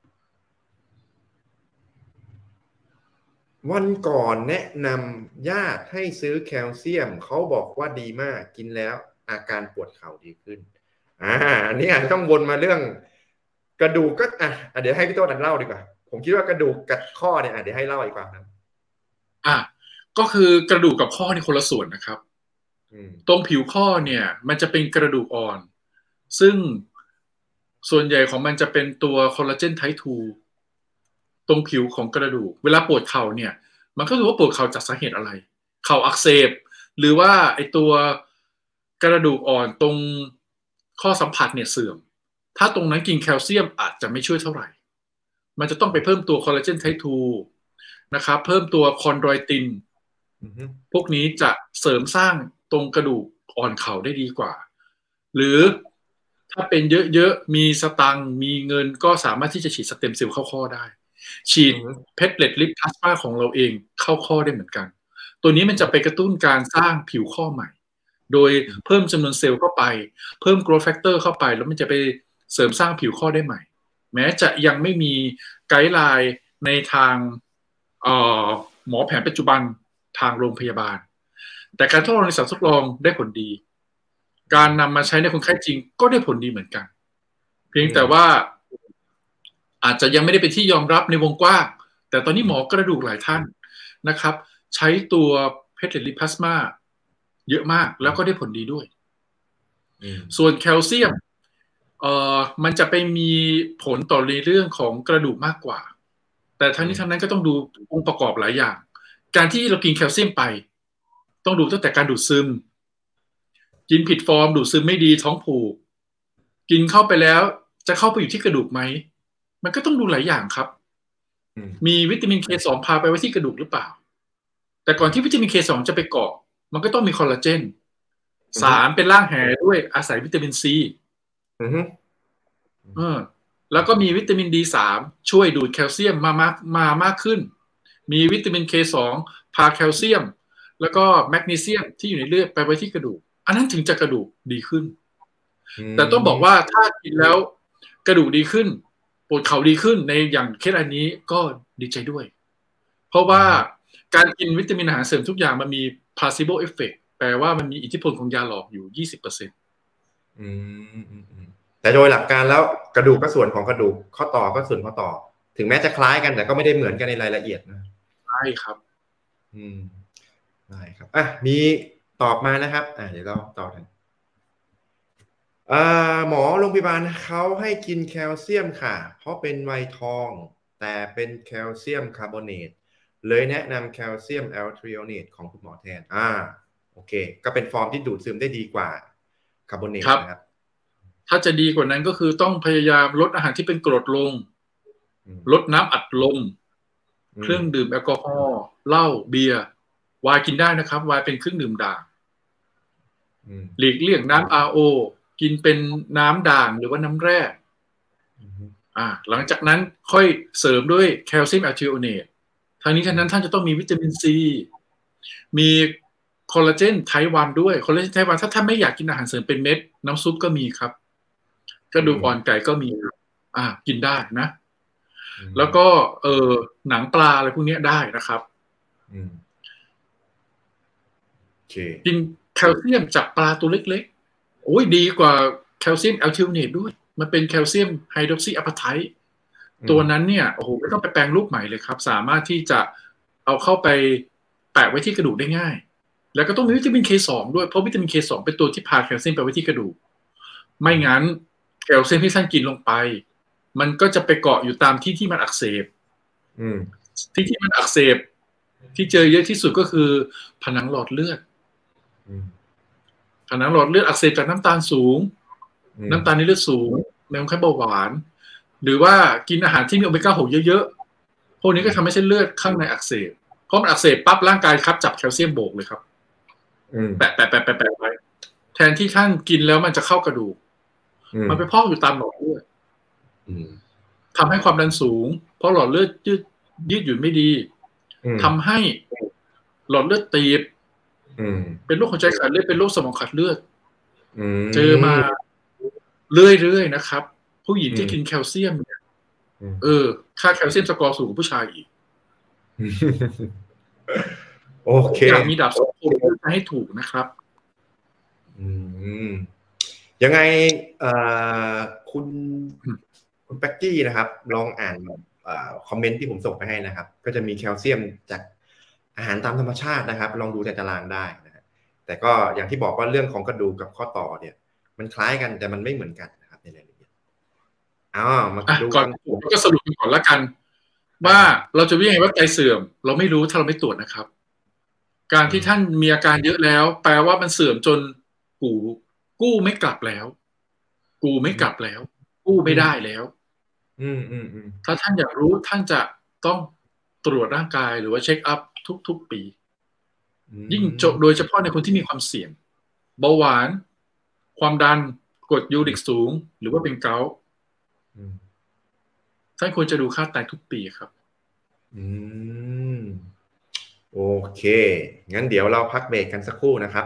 วันก่อนแนะนำญาติให้ซื้อแคลเซียมเขาบอกว่าดีมากกินแล้วอาการปวดเข่าดีขึ้นอันนี้อาจจะต้องวนมาเรื่องกระดูกก็เดี๋ยวให้พี่โต้เล่าดีกว่าผมคิดว่ากระดูกกับข้อเนี่ยเดี๋ยวให้เล่าอีกว่านะก็คือกระดูกกับข้อนี่คนละส่วนนะครับตรงผิวข้อเนี่ยมันจะเป็นกระดูกอ่อนซึ่งส่วนใหญ่ของมันจะเป็นตัวคอลลาเจนไทป์2ตรงผิวของกระดูกเวลาปวดเข่าเนี่ยมันก็รู้ว่าปวดเข่าจากสาเหตุอะไรเข่าอักเสบหรือว่าไอตัวกระดูกอ่อนตรงข้อสัมผัสเนี่ยเสื่อมถ้าตรงนั้นกินแคลเซียมอาจจะไม่ช่วยเท่าไหร่มันจะต้องไปเพิ่มตัวคอลลาเจนไทป์2นะครับเพิ่มตัวคอนโดรตินพวกนี้จะเสริมสร้างตรงกระดูกอ่อนเข่าได้ดีกว่าหรือถ้าเป็นเยอะๆมีสตังค์มีเงินก็สามารถที่จะฉีดสเต็มเซลล์เข้าข้อได้ฉีดเพชรเลตลิปพลาสมาของเราเองเข้าข้อได้เหมือนกันตัวนี้มันจะไปกระตุ้นการสร้างผิวข้อใหม่โดยเพิ่มจำนวนเซลล์เข้าไปเพิ่ม growth factor เข้าไปแล้วมันจะไปเสริมสร้างผิวข้อได้ใหม่แม้จะยังไม่มีไกด์ไลน์ในทางหมอแผนปัจจุบันทางโรงพยาบาลแต่การทดลองในสัตว์ทดลองได้ผลดีการนำมาใช้ในคนไข้จริงก็ได้ผลดีเหมือนกันเพียงแต่ว่าอาจจะยังไม่ได้เป็นที่ยอมรับในวงกว้างแต่ตอนนี้หมอกระดูกหลายท่านนะครับใช้ตัวเพชรลิปพลาสมาเยอะมากแล้วก็ได้ผลดีด้วยส่วนแคลเซียมมันจะไปมีผลต่อในเรื่องของกระดูกมากกว่าแต่ทั้งนี้ทั้งนั้นก็ต้องดูองค์ประกอบหลายอย่างการที่เรากินแคลเซียมไปต้องดูตั้งแต่การดูดซึมกินผิดฟอร์มดูดซึมไม่ดีท้องผูกกินเข้าไปแล้วจะเข้าไปอยู่ที่กระดูกไหมมันก็ต้องดูหลายอย่างครับมีวิตามิน K2 พาไปไว้ที่กระดูกหรือเปล่าแต่ก่อนที่วิตามิน K2 จะไปเกาะมันก็ต้องมีคอลลาเจนสารเป็นร่างแหด้วยอาศัยวิตามินซีแล้วก็มีวิตามิน D3 ช่วยดูดแคลเซียมมากขึ้นมีวิตามิน K2 พาแคลเซียมแล้วก็แมกนีเซียมที่อยู่ในเลือดไปไว้ที่กระดูกอันนั้นถึงจะกระดูกดีขึ้นแต่ต้องบอกว่าถ้ากินแล้วกระดูกดีขึ้นปวดเข่าดีขึ้นในอย่างเคสอันนี้ก็ดีใจด้วยเพราะว่าการกินวิตามินอาหารเสริมทุกอย่างมันมี placebo effect แปลว่ามันมีอิทธิพลของยาหลอกอยู่ 20% แต่โดยหลักการแล้วกระดูกก็ส่วนของกระดูกข้อต่อก็ส่วนข้อต่อถึงแม้จะคล้ายกันแต่ก็ไม่ได้เหมือนกันในรายละเอียดนะใช่ครับได้ครับมีตอบมานะครับเดี๋ยวเราต่อกันหมอโรงพยาบาลเขาให้กินแคลเซียมค่ะเพราะเป็นวัยทองแต่เป็นแคลเซียมคาร์บอเนตเลยแนะนำแคลเซียมแอลทริโอเนตของคุณหมอแทนโอเคก็เป็นฟอร์มที่ดูดซึมได้ดีกว่าคาร์บอเนตนะครับถ้าจะดีกว่านั้นก็คือต้องพยายามลดอาหารที่เป็นกรดลงลดน้ำอัดลมเครื่องดื่มแอลกอฮอล์เหล้าเบียร์ไวน์กินได้นะครับไวน์เป็นเครื่องดื่มด่างหลีกเลี่ยงน้ำ RO กินเป็นน้ำด่างหรือว่าน้ำแร่หลังจากนั้นค่อยเสริมด้วยแคลเซียมแอลทริโอเนตทางนี้ท่านนั้นท่านจะต้องมีวิตามินซีมีคอลลาเจนไทป์1ด้วยคอลลาเจนไทป์1ถ้าท่านไม่อยากกินอาหารเสริมเป็นเม็ดน้ำซุปก็มีครับกระดูกอ่อนไก่ก็มีกินได้นะแล้วก็หนังปลาอะไรพวกนี้ได้นะครับกินแคลเซียมจากปลาตัวเล็กๆโอ้ยดีกว่าแคลเซียมแอลทิโอเนตด้วยมันเป็นแคลเซียมไฮดรอกซีอะพาไทต์ตัวนั้นเนี่ยโอ้โหไม่ต้องไปแปลงรูปใหม่เลยครับสามารถที่จะเอาเข้าไปแปะไว้ที่กระดูกได้ง่ายแล้วก็ต้องมีวิตามิน K2 ด้วยเพราะวิตามิน K2 เป็นตัวที่พาแคลเซียมไปไว้ที่กระดูกไม่งั้นแคลเซียมที่ท่านกินลงไปมันก็จะไปเกาะอยู่ตามที่มันอักเสบที่มันอักเสบที่เจอเยอะที่สุดก็คือผนังหลอดเลือดผนังหลอดเลือดอักเสบจากน้ำตาลสูงน้ำตาลในเลือดสูงในคนไข้เบาหวานหรือว่ากินอาหารที่มีโอเมก้า6เยอะๆพวกนี้ก็ทำให้เส้นเลือดข้างในอักเสบเพราะมันอักเสบปั๊บร่างกายครับจับแคลเซียมโบกเลยครับแปะไว้แทนที่ท่านกินแล้วมันจะเข้ากระดูกมันไปพอกอยู่ตามหลอดเลือดทำให้ความดันสูงเพราะหลอดเลือดยืดหยุ่นไม่ดีทำให้หลอดเลือดตีบเป็นโรคหัวใจขาดเลือดเป็นโรคสมองขาดเลือดเจอมาเรื่อยๆนะครับผู้หญิงที่กินแคลเซียมเนี่ยค่าแคลเซียมสกอร์สูงกว่าผู้ชายอีกโอเคอยากมีดาบสองคมให้ถูกนะครับยังไงคุณแป๊กกี้นะครับลองอ่านคอมเมนต์ที่ผมส่งไปให้นะครับก็จะมีแคลเซียมจากอาหารตามธรรมชาตินะครับลองดูในตารางได้นะแต่แต่ก็อย่างที่บอกว่าเรื่องของกระดูกกับข้อต่อเนี่ยมันคล้ายกันแต่มันไม่เหมือนกันนะครับในรายละเอียดมาดูก่อนก็สรุปกันก่อนละกันว่าเราจะวิจัยว่าไตเสื่อมเราไม่รู้ถ้าเราไม่ตรวจนะครับการที่ท่านมีอาการเยอะแล้วแปลว่ามันเสื่อมจนกู้ไม่กลับแล้วกู้ไม่กลับแล้วกู้ไม่ได้แล้วถ้าท่านอยากรู้ท่านจะต้องตรวจร่างกายหรือว่าเช็คอัพทุกๆปียิ่งโดยเฉพาะในคนที่มีความเสี่ยงเบาหวานความดันกรดยูริกสูงหรือว่าเป็นเกาต์ท่านควรจะดูค่าไตทุกปีครับโอเคงั้นเดี๋ยวเราพักเบรกกันสักครู่นะครับ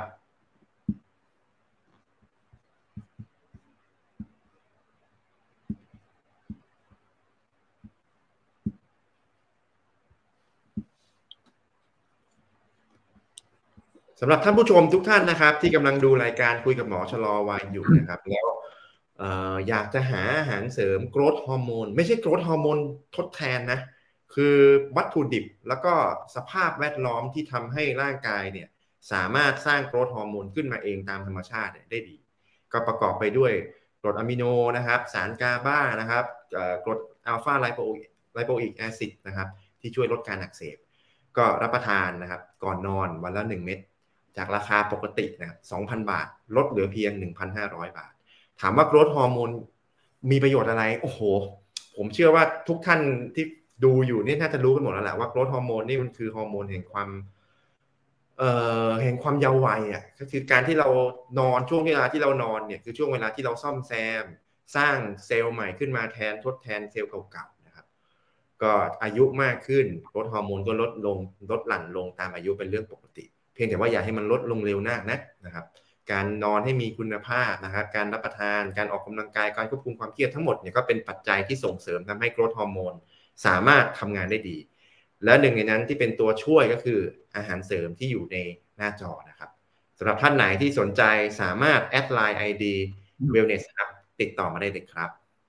สำหรับท่านผู้ชมทุกท่านนะครับที่กำลังดูรายการคุยกับหมอชะลอวัยอยู่นะครับแล้วอยากจะหาอาหารเสริมโกรทฮอร์โมนไม่ใช่โกรทฮอร์โมนทดแทนนะคือวัตถุดิบแล้วก็สภาพแวดล้อมที่ทำให้ร่างกายเนี่ยสามารถสร้างโกรทฮอร์โมนขึ้นมาเองตามธรรมชาติได้ดีก็ประกอบไปด้วยกรดอะมิโนนะครับสารกาบานะครับกรดอัลฟาไลโปอิกแอซิดนะครับที่ช่วยลดการอักเสบก็รับประทานนะครับก่อนนอนวันละ1 เม็ดจากราคาปกตินะครับ 2,000 บาทลดเหลือเพียง 1,500 บาทถามว่าโกรทฮอร์โมนมีประโยชน์อะไรโอ้โหผมเชื่อว่าทุกท่านที่ดูอยู่นี่น่าจะรู้กันหมดแล้วแหละว่าโกรทฮอร์โมนนี่มันคือฮอร์โมนแห่งความเยาว์วัยอ่ะก็คือการที่เรานอนช่วงเวลาที่เรานอนเนี่ยคือช่วงเวลาที่เราซ่อมแซมสร้างเซลล์ใหม่ขึ้นมาทดแทนเซลล์เก่าๆนะครับก็อายุมากขึ้นโกรทฮอร์โมนก็ลดหลั่นลงตามอายุเป็นเรื่องปกติเพียงแต่ว่าอย่าให้มันลดลงเร็วมากนะครับการนอนให้มีคุณภาพนะครับการรับประทานการออกกำลังกายการควบคุมความเครียดทั้งหมดเนี่ยก็เป็นปัจจัยที่ส่งเสริมทำให้โกรทฮอร์โมนสามารถทำงานได้ดีและหนึ่งในนั้นที่เป็นตัวช่วยก็คืออาหารเสริมที่อยู่ในหน้าจอนะครับสำหรับท่านไหนที่สนใจสามารถแอดไลน์ ID Wellness ครับติดต่อมาได้เลยครับ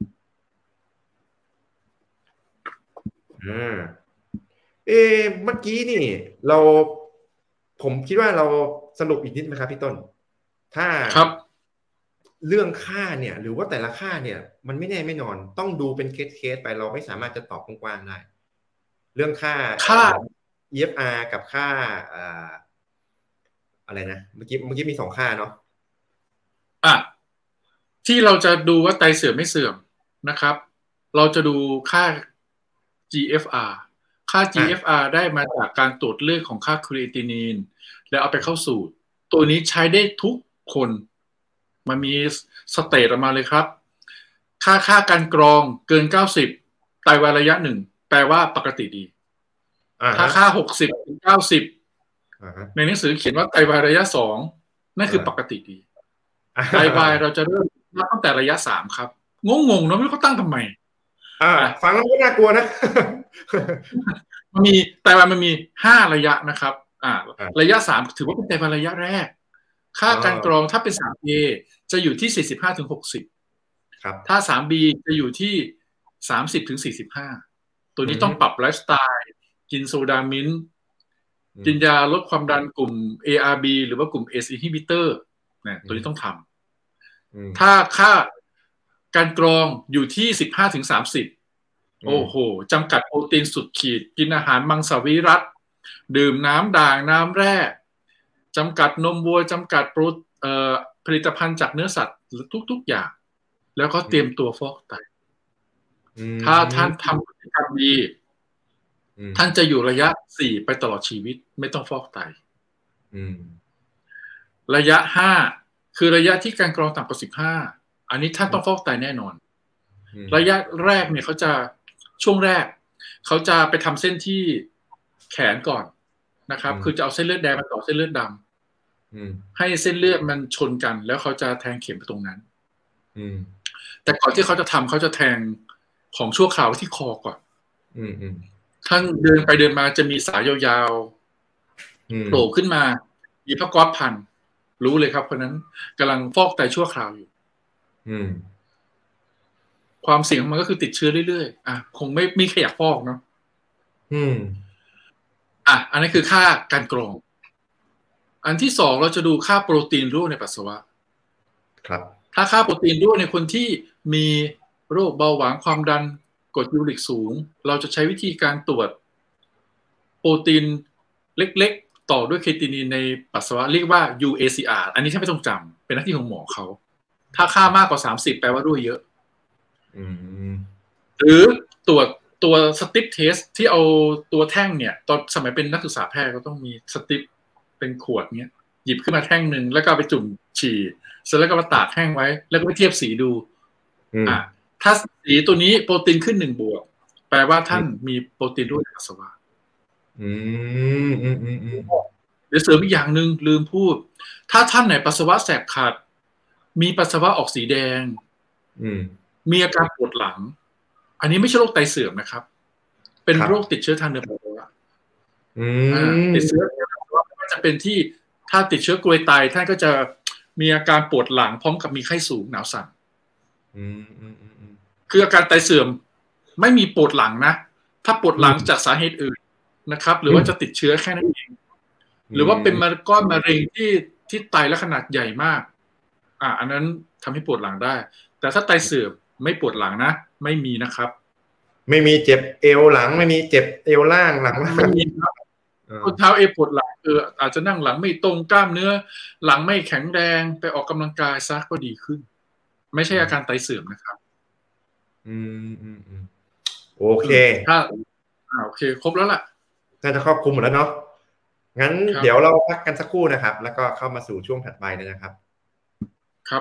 เมื่อกี้นี่ผมคิดว่าเราสรุปอีกนิดไหมครับพี่ต้นถ้าครับเรื่องค่าเนี่ยหรือว่าแต่ละค่าเนี่ยมันไม่แน่ไม่นอนต้องดูเป็นเคสไปเราไม่สามารถจะตอบกว้างๆได้เรื่องค่า EFR กับค่าอะไรนะเมื่อกี้มี2 ค่าเนาะที่เราจะดูว่าไตเสื่อมไม่เสื่อมนะครับเราจะดูค่า GFR ค่า GFR ได้มาจากการตรวจเลือดของค่าครีเอตินีนแล้วเอาไปเข้าสูตรตัวนี้ใช้ได้ทุกคนมันมีสเตตออกมาเลยครับค่าการกรองเกิน90ไตวายระยะ1แปลว่าปกติดีถ้าค่า60ถึง90ในหนังสือเขียนว่าไตวายระยะ2นั่นคือปกติดีไตวายเราจะเริ่มนับตั้งแต่ระยะ3ครับงงๆเนาะไม่รู้เขาตั้งทำไมฟังแล้วก็น่ากลัวนะไตวายมันมี5ระยะนะครับระยะ3ถือว่าเป็นไตวายระยะแรกค่าการกรองถ้าเป็น 3A จะอยู่ที่45ถึง60ครับถ้า 3B จะอยู่ที่30ถึง45ตัวนี้ต้องปรับไลฟ์สไตล์กินโซดามินกินยาลดความดันกลุ่ม ARB หรือว่ากลุ่ม ACE inhibitor นะตัวนี้ต้องทำถ้าค่าการกรองอยู่ที่15ถึง30โอ้โหจำกัดโปรตีนสุดขีดกินอาหารมังสวิรัติดื่มน้ำด่างน้ำแร่จำกัดนมวัวจำกัดผลิตภัณฑ์จากเนื้อสัตว์ทุกๆอย่างแล้วก็เตรียมตัวฟอกไตถ้าท่านทำพฤติกรรมดีท่านจะอยู่ระยะ4ไปตลอดชีวิตไม่ต้องฟอกไตระยะ5คือระยะที่การกรองต่ำกว่า15อันนี้ท่านต้องฟอกไตแน่นอนระยะแรกเนี่ยช่วงแรกเขาจะไปทำเส้นที่แขนก่อนนะครับคือจะเอาเส้นเลือดแดงมาต่อเส้นเลือดดำให้เส้นเลือดมันชนกันแล้วเขาจะแทงเข็มไปตรงนั้นแต่ก่อนที่เขาจะทำเขาจะแทงของชั่วคราวที่คอก่อนท่านเดินไปเดินมาจะมีสายยาวๆโผล่ขึ้นมามีผ้าก๊อซพันรู้เลยครับเพราะนั้นกำลังฟอกไตชั่วคราวอยู่ความเสี่ยงของมันก็คือติดเชื้อเรื่อยๆคงไม่มีใครอยากฟอกเนาะอันนี้คือค่าการกรองอันที่สองเราจะดูค่าโปรตีนรั่วในปัสสาวะครับถ้าค่าโปรตีนรั่วในคนที่มีโรคเบาหวานความดันกรดยูริกสูงเราจะใช้วิธีการตรวจโปรตีนเล็กๆต่อด้วยเคตินีนในปัสสาวะเรียกว่า UACR อันนี้ท่านไม่ต้องจำเป็นหน้าที่ของหมอเขาถ้าค่ามากกว่า30แปลว่ารั่วเยอะหรือตรวจตัวสติปเทสที่เอาตัวแท่งเนี่ยตอนสมัยเป็นนักศึกษาแพทย์ก็ต้องมีสติปเป็นขวดเนี้ยหยิบขึ้นมาแท่งหนึ่งแล้วก็ไปจุ่มฉี่เสร็จแล้วก็มาตากแห้งไว้แล้วก็ไปเทียบสีดูถ้าสีตัวนี้โปรตีนขึ้น1 บวกแปลว่าท่านมีโปรตีนรั่วในปัสสาวะเดี๋ยวเสริมอีกอย่างหนึ่งลืมพูดถ้าท่านไหนปัสสาวะแสบขัดมีปัสสาวะออกสีแดงมีอาการปวดหลังอันนี้ไม่ใช่โรคไตเสื่อมนะครับเป็นโรคติดเชื้อทางเดินปัสสาวะติดเชื้อก็จะเป็นที่ถ้าติดเชื้อกรวยไตท่านก็จะมีอาการปวดหลังพร้อมกับมีไข้สูงหนาวสั่นคืออาการไตเสื่อมไม่มีปวดหลังนะถ้าปวดหลังจากสาเหตุอื่นนะครับหรือว่าจะติดเชื้อแค่นั้นเองหรือว่าเป็นก้อนมะเร็งที่ไตและขนาดใหญ่มากอันนั้นทำให้ปวดหลังได้แต่ถ้าไตเสื่อมไม่ปวดหลังนะไม่มีนะครับไม่มีเจ็บเอวหลังไม่มีเจ็บเอวล่างหลังไม่มีครับคนเท้าปวดหลังอาจจะนั่งหลังไม่ตรงกล้ามเนื้อหลังไม่แข็งแรงไปออกกำลังกายซะก็ดีขึ้นไม่ใช่อาการไตเสื่อมนะครับโอเคถ้าโอเคครบแล้วล่ะน่าจะครอบคลุมหมดแล้วเนาะงั้นเดี๋ยวเราพักกันสักครู่นะครับแล้วก็เข้ามาสู่ช่วงถัดไปนะครับครับ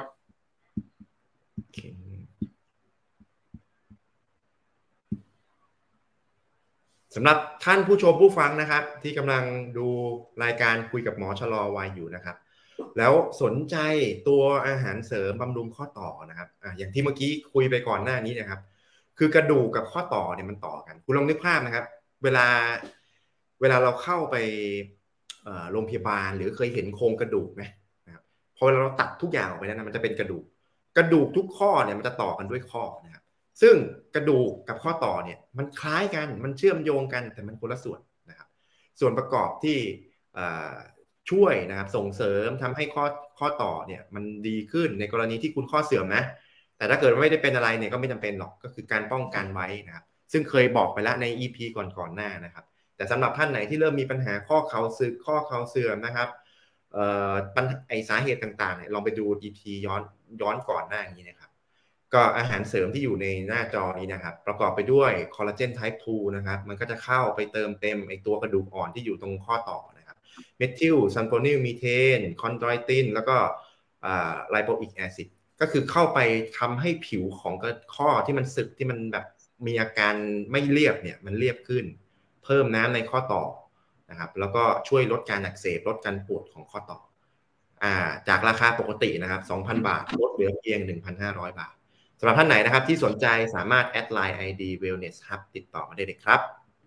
สำหรับท่านผู้ชมผู้ฟังนะครับที่กำลังดูรายการคุยกับหมอชะลอวัยอยู่นะครับแล้วสนใจตัวอาหารเสริมบำรุงข้อต่อนะครับอย่างที่เมื่อกี้คุยไปก่อนหน้านี้นะครับคือกระดูกกับข้อต่อเนี่ยมันต่อกันคุณลองนึกภาพนะครับเวลาเราเข้าไปโรงพยาบาลหรือเคยเห็นโครงกระดูกไหมนะครับพอเราตัดทุกอย่างออกไปแล้วนะมันจะเป็นกระดูกทุกข้อเนี่ยมันจะต่อกันด้วยข้อนะครับซึ่งกระดูกกับข้อต่อเนี่ยมันคล้ายกันมันเชื่อมโยงกันแต่มันคนละส่วนนะครับส่วนประกอบที่ช่วยนะครับส่งเสริมทำให้ข้อต่อเนี่ยมันดีขึ้นในกรณีที่คุณข้อเสื่อมนะแต่ถ้าเกิดไม่ได้เป็นอะไรเนี่ยก็ไม่จำเป็นหรอกก็คือการป้องกันไว้นะครับซึ่งเคยบอกไปแล้วใน EP ก่อนหน้านะครับแต่สำหรับท่านไหนที่เริ่มมีปัญหาข้อเข่าเสื่อมนะครับสาเหตุต่างๆเนี่ยลองไปดู EP ย้อนก่อนหน้านี้นะครับก็อาหารเสริมที่อยู่ในหน้าจอนี้นะครับประกอบไปด้วยคอลลาเจนไทป์ 2 นะครับมันก็จะเข้าไปเติมเต็มไอตัวกระดูกอ่อนที่อยู่ตรงข้อต่อนะครับเมทิลซัลโฟนิลมีเทนคอนโดรตินแล้วก็ไลโปอิกแอซิดก็คือเข้าไปทำให้ผิวของข้อที่มันสึกที่มันแบบมีอาการไม่เรียบเนี่ยมันเรียบขึ้นเพิ่มน้ำในข้อต่อนะครับแล้วก็ช่วยลดการอักเสบลดการปวดของข้อต่อจากราคาปกตินะครับ 2,000 บาทลดเหลือเพียง 1,500 บาทสำหรับท่านไหนนะครับที่สนใจสามารถแอดไลน์ ID Wellness Hub ติดต่อมาได้เลยครับ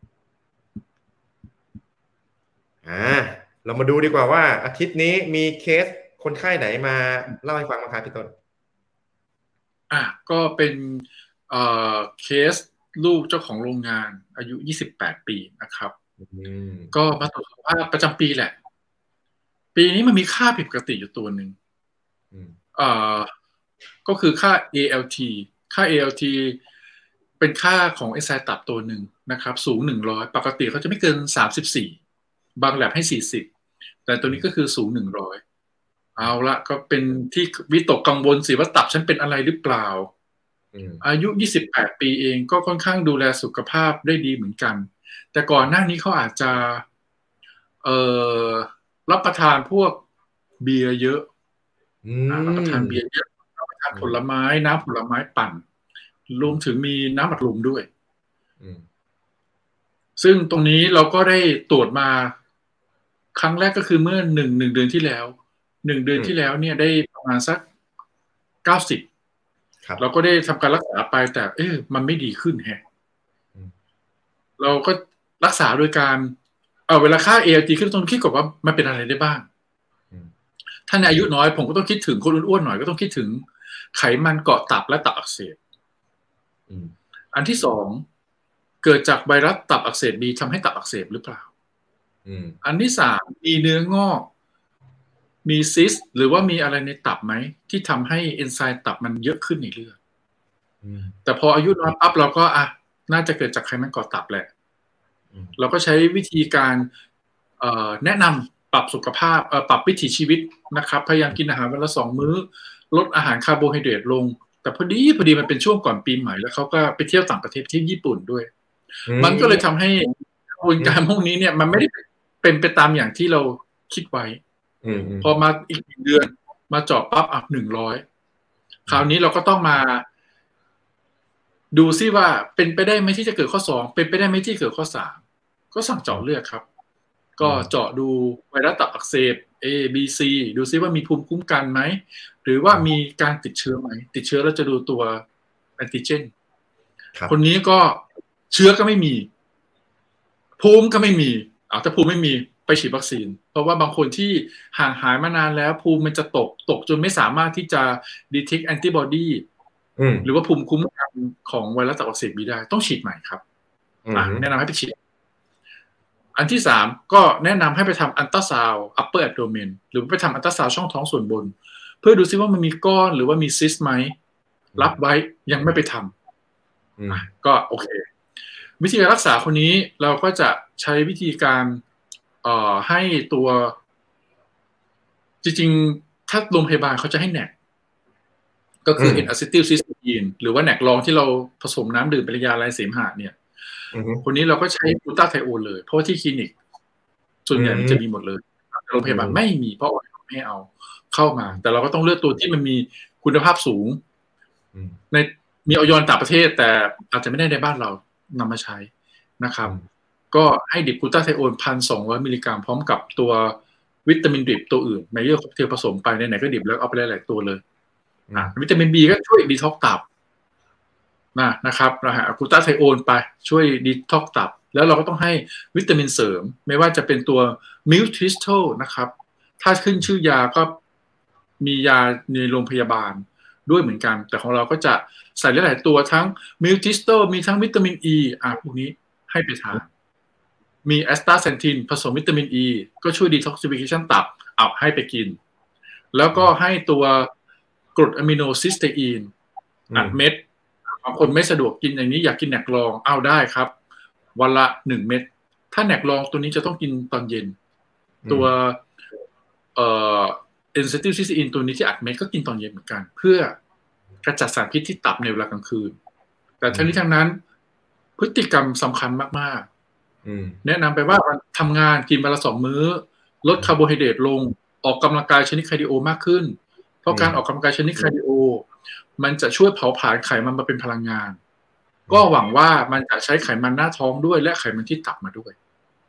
เรามาดูดีกว่าว่าอาทิตย์นี้มีเคสคนไข้ไหนมาเล่าให้ฟังบ้างครับพี่ต้นก็เป็นเคสลูกเจ้าของโรงงานอายุ28 ปีนะครับก็มาตรวจสุขภาพประจำปีแหละปีนี้มันมีค่าผิดปกติอยู่ตัวหนึ่งก็คือค่า ALT ค่า ALT เป็นค่าของเอนไซม์ตับตัวหนึ่งนะครับสูง100ปกติเขาจะไม่เกิน34บางแลบให้40แต่ตัวนี้ก็คือสูง100เอาละก็เป็นที่วิตกกังวลสิว่าตับฉันเป็นอะไรหรือเปล่าอายุ28 ปีเองก็ค่อนข้างดูแลสุขภาพได้ดีเหมือนกันแต่ก่อนหน้านี้เขาอาจจะรับประทานพวกเบียร์เยอะรับประทานเบียร์เยอะรับประทานผลไม้น้ำผลไม้ปั่นรวมถึงมีน้ำอัดลมด้วยซึ่งตรงนี้เราก็ได้ตรวจมาครั้งแรกก็คือเมื่อหนึ่งเดือนที่แล้ว1 เดือนที่แล้วเนี่ยได้ประมาณสัก90เราก็ได้ทำการรักษาไปแต่มันไม่ดีขึ้นแฮะเราก็รักษาโดยการเวลาค่า ALT ขึ้นต้องคิดก่อนว่ามันเป็นอะไรได้บ้างถ้าในอายุน้อยผมก็ต้องคิดถึงคนอ้วนๆหน่อยก็ต้องคิดถึงไขมันเกาะตับและตับอักเสบอันที่สองเกิดจากไวรัสตับอักเสบบีทำให้ตับอักเสบหรือเปล่าอันที่สามมีเนื้องอกมีซิสหรือว่ามีอะไรในตับไหมที่ทำให้เอนไซม์ตับมันเยอะขึ้นในเลือดแต่พออายุน้อยปั๊บเราก็น่าจะเกิดจากไขมันก่อตับแหละเราก็ใช้วิธีการแนะนำปรับสุขภาพปรับวิถีชีวิตนะครับพยายามกินอาหารวันละ2 มื้อลดอาหารคาร์โบไฮเดรตลงแต่พอดีมันเป็นช่วงก่อนปีใหม่แล้วเขาก็ไปเที่ยวต่างประเทศที่ญี่ปุ่นด้วยมันก็เลยทำให้กระบวนการพวกนี้เนี่ยมันไม่ได้เป็นไปตามอย่างที่เราคิดไว้พอมาอีกเดือนมาเจาะปั๊บ100คราวนี้เราก็ต้องมาดูซิว่าเป็นไปได้ไหมที่จะเกิดข้อ2เป็นไปได้ไหมที่เกิดข้อ3ก็สั่งเจาะเลือดครับก็เจาะดูไวรัสตับอักเสบ A B C ดูซิว่ามีภูมิคุ้มกันไหมหรือว่ามีการติดเชื้อไหมติดเชื้อแล้วจะดูตัวแอนติเจนคนนี้ก็เชื้อก็ไม่มีภูมิก็ไม่มีถ้าภูมิไม่มีไปฉีดวัคซีนเพราะว่าบางคนที่ห่างหายมานานแล้วภูมิมันจะตกจนไม่สามารถที่จะ detect antibody หรือว่าภูมิคุ้มกันของไวรัสตับอักเสบบีได้ต้องฉีดใหม่ครับแนะนำให้ไปฉีดอันที่3ก็แนะนำให้ไปทำอัลตราซาวด์ upper abdomen หรือไปทำอัลตราซาวด์ช่องท้องส่วนบนเพื่อดูซิว่ามันมีก้อนหรือว่ามีซิสไหมรับไว้ยังไม่ไปทำก็โอเควิธีการรักษาคนนี้เราก็จะใช้วิธีการให้ตัวจริงๆถ้าโรงพยาบาลเขาจะให้แนกก็คือ N-acetylcysteine หรือว่าแนกรองที่เราผสมน้ำดื่มเป็นยาลายเสมหะเนี่ยคนนี้เราก็ใช้กลูตาไทโอนเลยเพราะว่าที่คลินิกส่วนใหญ่มันจะมีหมดเลยโรงพยาบาลไม่มีเพราะว่าไม่เอาเข้ามาแต่เราก็ต้องเลือกตัวที่มันมีคุณภาพสูงในมีออยต่างประเทศแต่อาจจะไม่ได้ในบ้านเรานำมาใช้นะครับก็ให้ดิบกลูตาไทโอน 1,200 มิลลิกรัมพร้อมกับตัววิตามินดิบตัวอื่นไมเยอร์ค็อกเทลผสมไปไหนๆก็ดิบแล้วเอาไปหลายๆตัวเลยวิตามิน B ก็ช่วยดีท็อกตับนะครับเราหากลูตาไทโอนไปช่วยดีท็อกตับแล้วเราก็ต้องให้วิตามินเสริมไม่ว่าจะเป็นตัวมิลทริสโตนะครับถ้าขึ้นชื่อยาก็มียาในโรงพยาบาลด้วยเหมือนกันแต่ของเราก็จะใส่หลายๆตัวทั้งมิลทริสโตมีทั้งวิตามิน E พวกนี้ให้ไปทานมีแอสตาเซนทินผสมวิตามิน E ก็ช่วยดีท็อกซิฟิเคชันตับเอาให้ไปกินแล้วก็ให้ตัวกรดอะมิโนซิสเตอีนอัดเม็ดบางคนไม่สะดวกกินอย่างนี้อยากกินแหนกรองเอาได้ครับวันละ1 เม็ดถ้าแหนกรองตัวนี้จะต้องกินตอนเย็นตัวN-acetylcysteine ตัวนี้ที่อัดเม็ดก็กินตอนเย็นเหมือนกันเพื่อกระจัดสารพิษที่ตับในเวลากลางคืนแต่ทั้งนี้ทั้งนั้นพฤติกรรมสำคัญมากๆแนะนำไปว่าทำงานกินวันละ2 มื้อลดคาร์โบไฮเดรตลงออกกำลังกายชนิดคาร์ดิโอมากขึ้นเพราะการออกกำลังกายชนิดคาร์ดิโอมันจะช่วยเผาผลาญไขมันมาเป็นพลังงานก็หวังว่ามันจะใช้ไขมันหน้าท้องด้วยและไขมันที่ตับมาด้วย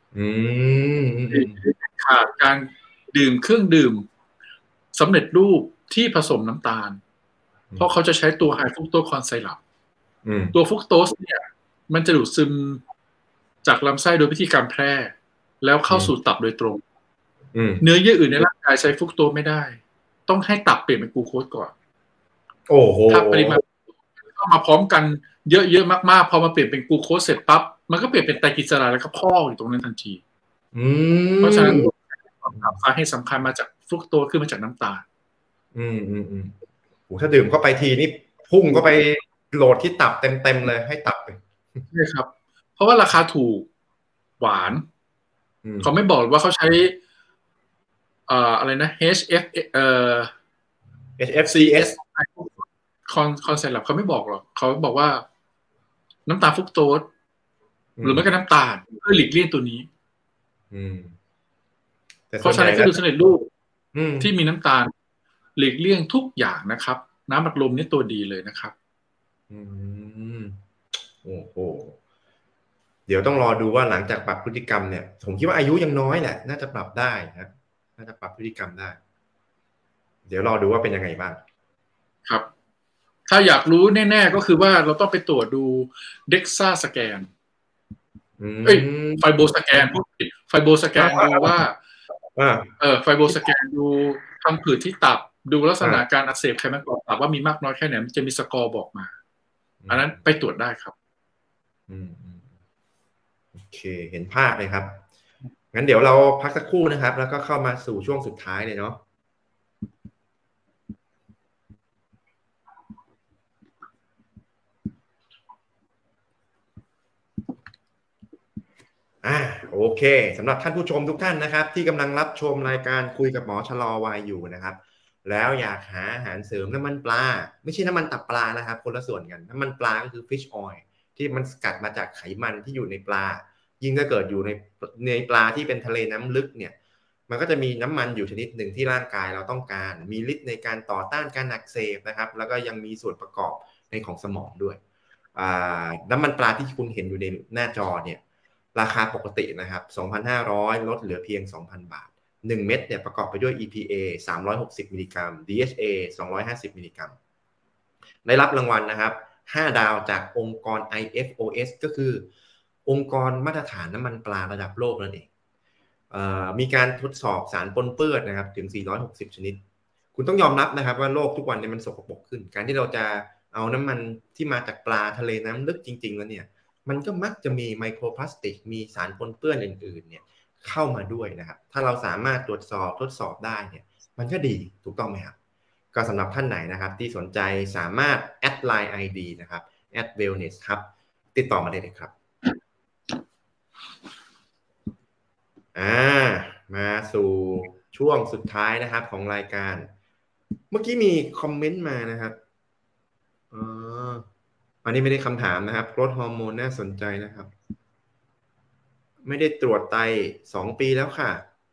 ขาดการดื่มเครื่องดื่มสำเร็จรูปที่ผสมน้ำตาลเพราะเขาจะใช้ตัวไฮฟรุกโตสคอนไซรัปตัวฟรุกโตสเนี่ยมันจะดูดซึมจากลำไส้โดยวิธีการแพร่แล้วเข้าสู่ตับโดยตรงเนื้อเยื่ออื่นในร่างกายใช้ฟรุกโตสไม่ได้ต้องให้ตับเปลี่ยนเป็นกลูโคสก่อนโอ้โหถ้าปริมาณเข้ามาพร้อมกันเยอะๆมากๆพอมาเปลี่ยนเป็นกลูโคสเสร็จปั๊บมันก็เปลี่ยนเป็นไตรกลีเซอไรด์แล้วก็พอกอยู่ตรงนั้นทันทีเพราะฉะนั้นสาเหตุสำคัญมาจากฟรุกโตสขึ้นมาจากน้ำตาลโหถ้าดื่มเข้าไปทีนี่พุ่งเข้าไปโหลดที่ตับเต็มเลยให้ตับเลยใช่ครับเพราะว่าราคาถูกหวานเขาไม่บอกว่าเขาใช้อะไรนะ HFCS คอนเซ็ปต์เขาไม่บอกหรอกเขาบอกว่าน้ำตาลฟรุกโตสหรือไม่ก็น้ำตาลเพื่อหลีกเลี่ยงตัวนี้เพราะฉะนั้นคือสำเร็จรูปที่มีน้ำตาลหลีกเลี่ยงทุกอย่างนะครับน้ำอัดลมนี่ตัวดีเลยนะครับโอ้โหเดี๋ยวต้องรอดูว่าหลังจากปรับพฤติกรรมเนี่ยผมคิดว่าอายุยังน้อยแหละน่าจะปรับได้นะน่าจะปรับพฤติกรรมได้เดี๋ยวรอดูว่าเป็นยังไงบ้างครับถ้าอยากรู้แน่ๆก็คือว่าเราต้องไปตรวจดูเด็กซ่าสแกนไฟโบสแกนพูดผิดไฟโบสแกนดูว่าไฟโบสแกนดูทำผืดที่ตับดูลักษณะการอักเสบไขมันก่อตับว่ามีมากน้อยแค่ไหนมันจะมีสกอร์บอกมาอันนั้นไปตรวจได้ครับโอเคเห็นภาพเลยครับงั้นเดี๋ยวเราพักสักครู่นะครับแล้วก็เข้ามาสู่ช่วงสุดท้ายเลยเนาะโอเคสำหรับท่านผู้ชมทุกท่านนะครับที่กำลังรับชมรายการคุยกับหมอชะลอวัยอยู่นะครับแล้วอยากหาอาหารเสริมน้ำมันปลาไม่ใช่น้ำมันตับปลานะครับคนละส่วนกันน้ำมันปลาก็คือ fish oil ที่มันสกัดมาจากไขมันที่อยู่ในปลายิ่งถ้าเกิดอยู่ในปลาที่เป็นทะเลน้ำลึกเนี่ยมันก็จะมีน้ำมันอยู่ชนิดหนึ่งที่ร่างกายเราต้องการมีฤทธิ์ในการต่อต้านการอักเสบนะครับแล้วก็ยังมีส่วนประกอบในของสมองด้วยน้ำมันปลาที่คุณเห็นอยู่ในหน้าจอเนี่ยราคาปกตินะครับ 2,500 ลดเหลือเพียง 2,000 บาท1เม็ดเนี่ยประกอบไปด้วย EPA 360 มิลลิกรัม DHA 250 มิลลิกรัมได้รับรางวัลนะครับ5ดาวจากองค์กร IFOS ก็คือองค์กรมาตรฐานน้ำมันปลาระดับโลกนั่นเองมีการทดสอบสารปนเปื้อนนะครับถึง460ชนิดคุณต้องยอมรับนะครับว่าโลกทุกวันนี้มันสกปรกขึ้นการที่เราจะเอาน้ำมันที่มาจากปลาทะเลน้ำลึกจริงๆแล้วเนี่ยมันก็มักจะมีไมโครพลาสติกมีสารปนเปื้อนอื่นๆเนี่ยเข้ามาด้วยนะครับถ้าเราสามารถตรวจสอบทดสอบได้เนี่ยมันก็ดีถูกต้องไหมครับก็สำหรับท่านไหนนะครับที่สนใจสามารถแอดไลน์ ID นะครับ @wellness ครับติดต่อมาได้เลยครับมาสู่ช่วงสุดท้ายนะครับของรายการเมื่อกี้มีคอมเมนต์มานะครับอันนี้ไม่ได้คำถามนะครับลดฮอร์โมนน่าสนใจนะครับไม่ได้ตรวจไต2 ปีแล้วค่ะ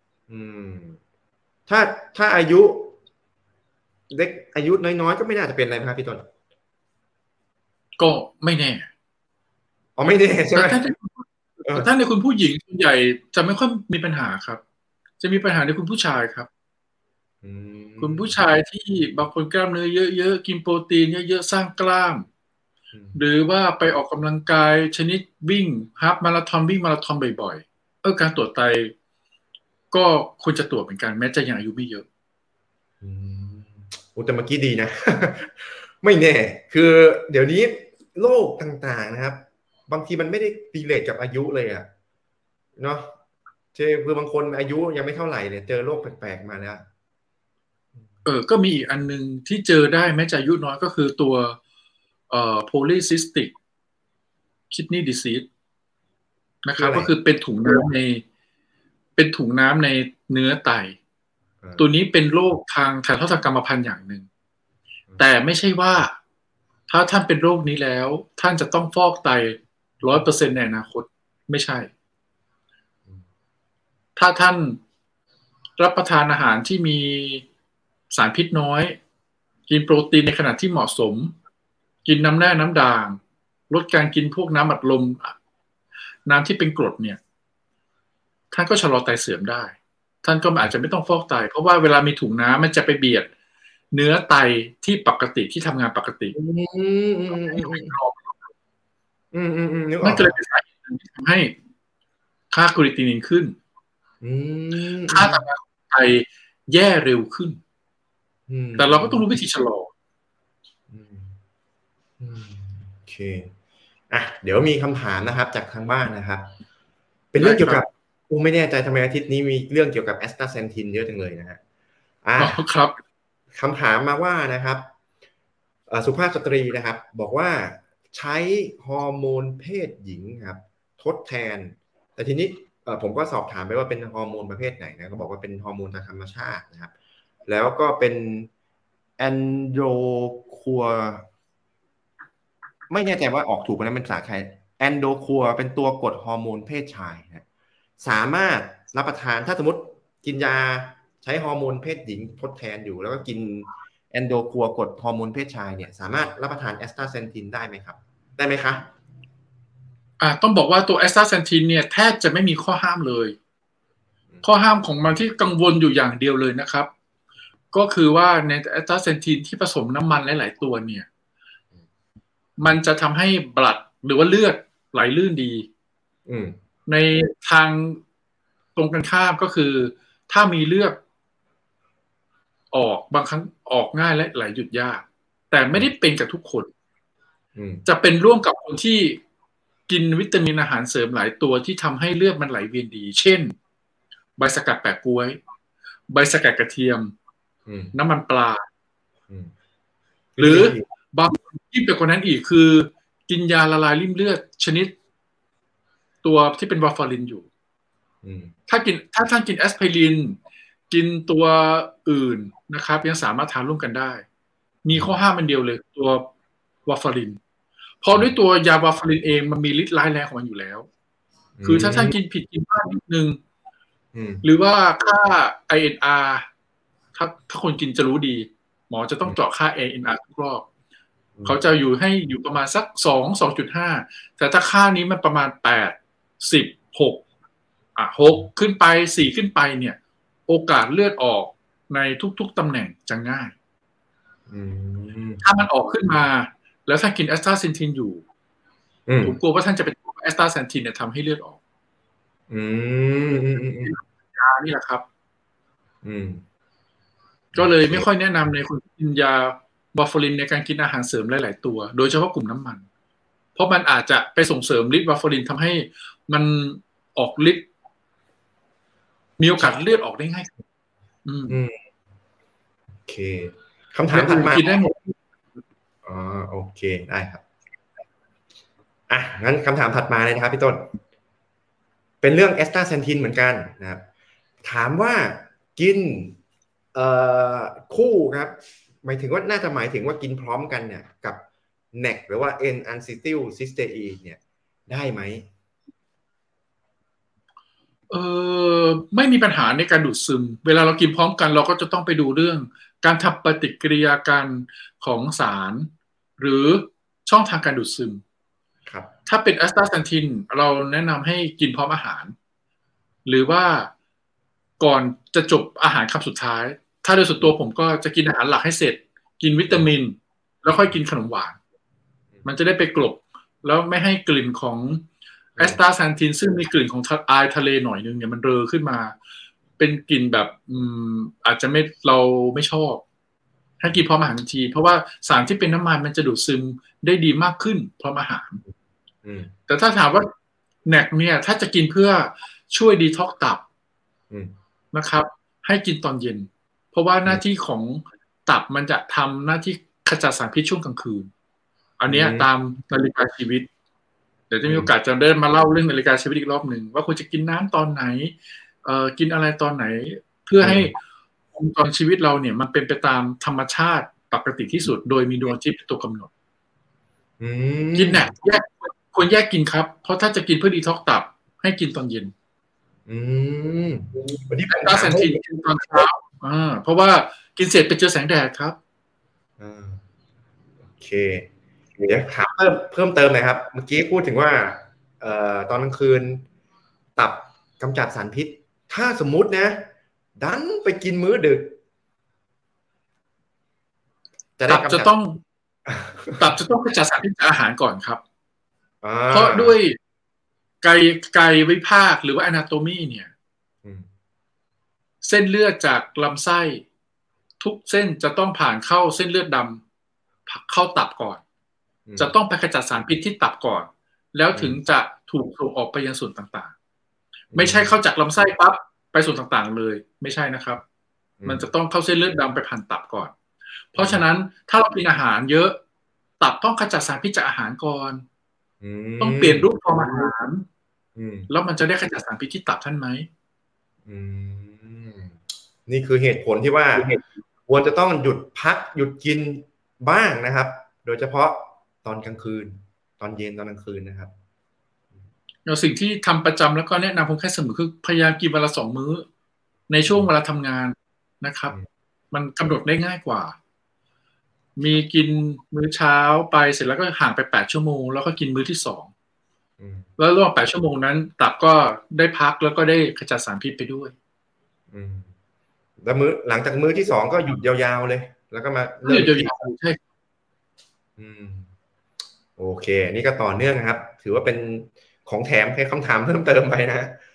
ถ้าอายุเด็กอายุน้อยๆก็ไม่น่าจะเป็นอะไรนะครับพี่ต้นก็ไม่แน่ไม่แน่ใช่ไหมแต่ถ้าในคุณผู้หญิงส่วนใหญ่จะไม่ค่อยมีปัญหาครับจะมีปัญหาในคุณผู้ชายครับคุณผู้ชายที่บางคนกล้ามเนื้อเยอะๆกินโปรตีนเยอะๆสร้างกล้ามหรือว่าไปออกกำลังกายชนิดวิ่งฮาล์ฟมาราธอนวิ่งมาราธอนบ่อยๆการตรวจไตก็ควรจะตรวจเหมือนกันแม้จะยังอายุไม่เยอะแต่เมื่อกี้ดีนะ ไม่แน่คือเดี๋ยวนี้โรคต่างๆนะครับบางทีมันไม่ได้รีเลทกับอายุเลยอะเนาะคือบางคนอายุยังไม่เท่าไหร่เนี่ยเจอโรคแปลกๆมาแล้วก็มีอีกอันนึงที่เจอได้แม้จะอายุน้อยก็คือตัวpolycystic kidney disease นะครับก็คือเป็นถุงน้ำในเนื้อไตตัวนี้เป็นโรคทางถ่ายทอดทางกรรมพันธุ์อย่างหนึ่งแต่ไม่ใช่ว่าถ้าท่านเป็นโรคนี้แล้วท่านจะต้องฟอกไต 100% ในอนาคตไม่ใช่ถ้าท่านรับประทานอาหารที่มีสารพิษน้อยกินโปรตีนในขนาดที่เหมาะสมกินน้ำแร่น้ำด่างลดการกินพวกน้ำอัดลมน้ำที่เป็นกรดเนี่ยท่านก็ชะลอไตเสื่อมได้ท่านก็อาจจะไม่ต้องฟอกไตเพราะว่าเวลามีถุงน้ำมันจะไปเบียดเนื้อไตที่ปกติที่ทำงานปกตินั่นก็เลยเป็นสาเหตุที่ทำให้ค่าครีเอตินินขึ้นค่าทำงานของไตแย่เร็วขึ้นแต่เราก็ต้องรู้วิธีชะลอโอเคเดี๋ยวมีคำถามนะครับจากทางบ้านนะครับเป็นเรื่องเกี่ยวกับไม่แน่ใจทำไมอาทิตย์นี้มีเรื่องเกี่ยวกับแอสตาเซนทินเยอะจังเลยนะฮะครับคำถามมาว่านะครับสุภาพสตรีนะครับบอกว่าใช้ฮอร์โมนเพศหญิงครับทดแทนแต่ทีนี้ผมก็สอบถามไปว่าเป็นฮอร์โมนประเภทไหนนะก็บอกว่าเป็นฮอร์โมนทางธรรมชาตินะครับแล้วก็เป็นแอนโดรคัวไม่แน่ใจว่าออกถูกไหมเป็นภาษาไทยแอนโดรคัวเป็นตัวกดฮอร์โมนเพศชายนะสามารถรับประทานถ้าสมมติกินยาใช้ฮอร์โมนเพศหญิงทดแทนอยู่แล้วก็กินแอนโดรคัวกดฮอร์โมนเพศชายเนี่ยสามารถรับประทานแอสตาเซนทินได้ไหมครับได้ไหมคะต้องบอกว่าตัวแอสตาเซนทินเนี่ยแทบจะไม่มีข้อห้ามเลยข้อห้ามของมันที่กังวลอยู่อย่างเดียวเลยนะครับก็คือว่าในแอสตาเซนทินที่ผสมน้ำมันหลายๆตัวเนี่ยมันจะทำให้บลัดหรือว่าเลือดไหลลื่นดีในทางตรงกันข้ามก็คือถ้ามีเลือดออกบางครั้งออกง่ายและไหลหยุดยากแต่ไม่ได้เป็นกับทุกคนจะเป็นร่วมกับคนที่กินวิตามินอาหารเสริมหลายตัวที่ทำให้เลือดมันไหลเวียนดีเช่นใบสกัดแปะก๊วยใบสกัดกระเทียมน้ำมันปลาหรือบางยิ่งไปกว่านั้นอีกคือกินยาละลายริ่มเลือดชนิดตัวที่เป็นวาฟารินอยู่ถ้าท่านกินแอสไพรินกินตัวอื่นนะครับยังสามารถทานร่วมกันได้มีข้อห้ามมันเดียวเลยตัววาฟารินเพราะด้วยตัวยาวาฟารินเองมันมีฤทธิ์ร้ายแรงของมันอยู่แล้วคือถ้าท่านกินผิดกินพลาดนิดนึงหรือว่าค่า INR ถ้าคนกินจะรู้ดีหมอจะต้องเจาะค่า INR ทุกรอบเขาจะอยู่ประมาณสัก2.5แต่ถ้าค่านี้มันประมาณ8 10 6 6ขึ้นไป4ขึ้นไปเนี่ยโอกาสเลือดออกในทุกๆตำแหน่งจะง่ายถ้ามันออกขึ้นมาแล้วถ้ากินแอสตาเซนทินอยู่ผมกลัวว่าท่านจะเป็นแอสตาเซนทินเนี่ยทำให้เลือดออกยานี่แหละครับก็เลยไม่ค่อยแนะนำในคนกินยาวาฟารินในการกินอาหารเสริมหลายๆตัวโดยเฉพาะกลุ่มน้ำมันเพราะมันอาจจะไปส่งเสริมฤทธิ์วาฟารินทำให้มันออกฤทธิ์มีโอกาสเลือดออกได้ง่ายโอเคคำถามถัดมากินได้หมดโอเคได้ครับงั้นคำถามถัดมาเลยนะครับพี่ต้นเป็นเรื่องแอสตาเซนทินเหมือนกันนะครับถามว่ากินคู่ครับหมายถึงว่าน่าจะหมายถึงว่ากินพร้อมกันเนี่ยกับ NAC หรือว่า N-acetylcysteine เนี่ยได้ไหมไม่มีปัญหาในการดูดซึมเวลาเรากินพร้อมกันเราก็จะต้องไปดูเรื่องการทำปฏิกิริยากันของสารหรือช่องทางการดูดซึมถ้าเป็นแอสตาเซนทินเราแนะนำให้กินพร้อมอาหารหรือว่าก่อนจะจบอาหารคำสุดท้ายถ้าโดยส่วนตัวผมก็จะกินอาหารหลักให้เสร็จกินวิตามินแล้วค่อยกินขนมหวานมันจะได้ไปกลบแล้วไม่ให้กลิ่นของแอสตาเซนทินซึ่งมีกลิ่นของอายทะเลหน่อยนึงเนี่ยมันเรอขึ้นมาเป็นกลิ่นแบบอาจจะเราไม่ชอบให้กินพร้อมอาหารทันทีเพราะว่าสารที่เป็นน้ำมันมันจะดูดซึมได้ดีมากขึ้นพร้อมอาหารแต่ถ้าถามว่าแนกเนี่ยถ้าจะกินเพื่อช่วยดีท็อกตับนะครับให้กินตอนเย็นเพราะว่าหน้าที่ของตับมันจะทำหน้าที่ขจัดสารพิษช่วงกลางคืนอันนี้ตามนาฬิกาชีวิตเดี๋ยวจะมีโอกาสจะได้มาเล่าเรื่องนาฬิกาชีวิตอีกรอบหนึ่งว่าควรจะกินน้ำตอนไหนกินอะไรตอนไหนเพื่อให้วงจรชีวิตเราเนี่ยมันเป็นไปตามธรรมชาติปกติที่สุดโดยมีดวงอาทิตย์เป็นตัวกำหนดกินเนี่ยควรแยกกินครับเพราะถ้าจะกินเพื่อดีท็อกตับให้กินตอนเย็นวันนี้แอสตาเซนทินกินตอนเช้าเพราะว่ากินเสร็จไปเจอแสงแดดครับโอเคเดี๋ยวถามเพิ่มเติมหน่อยครับเมื่อกี้พูดถึงว่าตอนกลางคืนตับกำจัดสารพิษถ้าสมมุตินะดันไปกินมื้อดึกตับจะต้องกำจัดสารพิษจากอาหารก่อนครับเพราะด้วยกายวิภาคหรือว่า anatomy เนี่ยเส้นเลือดจากลำไส้ทุกเส้นจะต้องผ่านเข้าเส้นเลือดดำเข้าตับก่อนจะต้องไปขจัดสารพิษที่ตับก่อนแล้วถึงจะถูกส่งออกไปยังส่วนต่างๆไม่ใช่เข้าจากลำไส้ปั๊บไปส่วนต่างๆเลยไม่ใช่นะครับมันจะต้องเข้าเส้นเลือดดำไปผ่านตับก่อนเพราะฉะนั้นถ้าเรากินอาหารเยอะตับต้องขจัดสารพิษจากอาหารก่อนต้องเปลี่ยนรูปฟอร์มอาหารแล้วมันจะได้ขจัดสารพิษที่ตับท่านไหมนี่คือเหตุผลที่ว่าควรจะต้องหยุดพักหยุดกินบ้างนะครับโดยเฉพาะตอนกลางคืนตอนเย็นตอนกลางคืนนะครับสิ่งที่ทำประจำแล้วก็แนะนำคนไข้เสมอคือพยายามกินวันละ2 มื้อในช่วงเวลาทำงานนะครับมันกำหนดได้ง่ายกว่ามีกินมื้อเช้าไปเสร็จแล้วก็ห่างไป8 ชั่วโมงแล้วก็กินมื้อที่2แล้วระหว่าง8 ชั่วโมงนั้นตับก็ได้พักแล้วก็ได้ขจัดสารพิษไปด้วยแล้วหลังจากมื้อที่2ก็หยุดยาวๆเลยแล้วก็มาเริ่มยาวๆใช่โอเคนี่ก็ต่อเนื่องนะครับถือว่าเป็นของแถมให้คำถามเพิ่มเติมไปนะ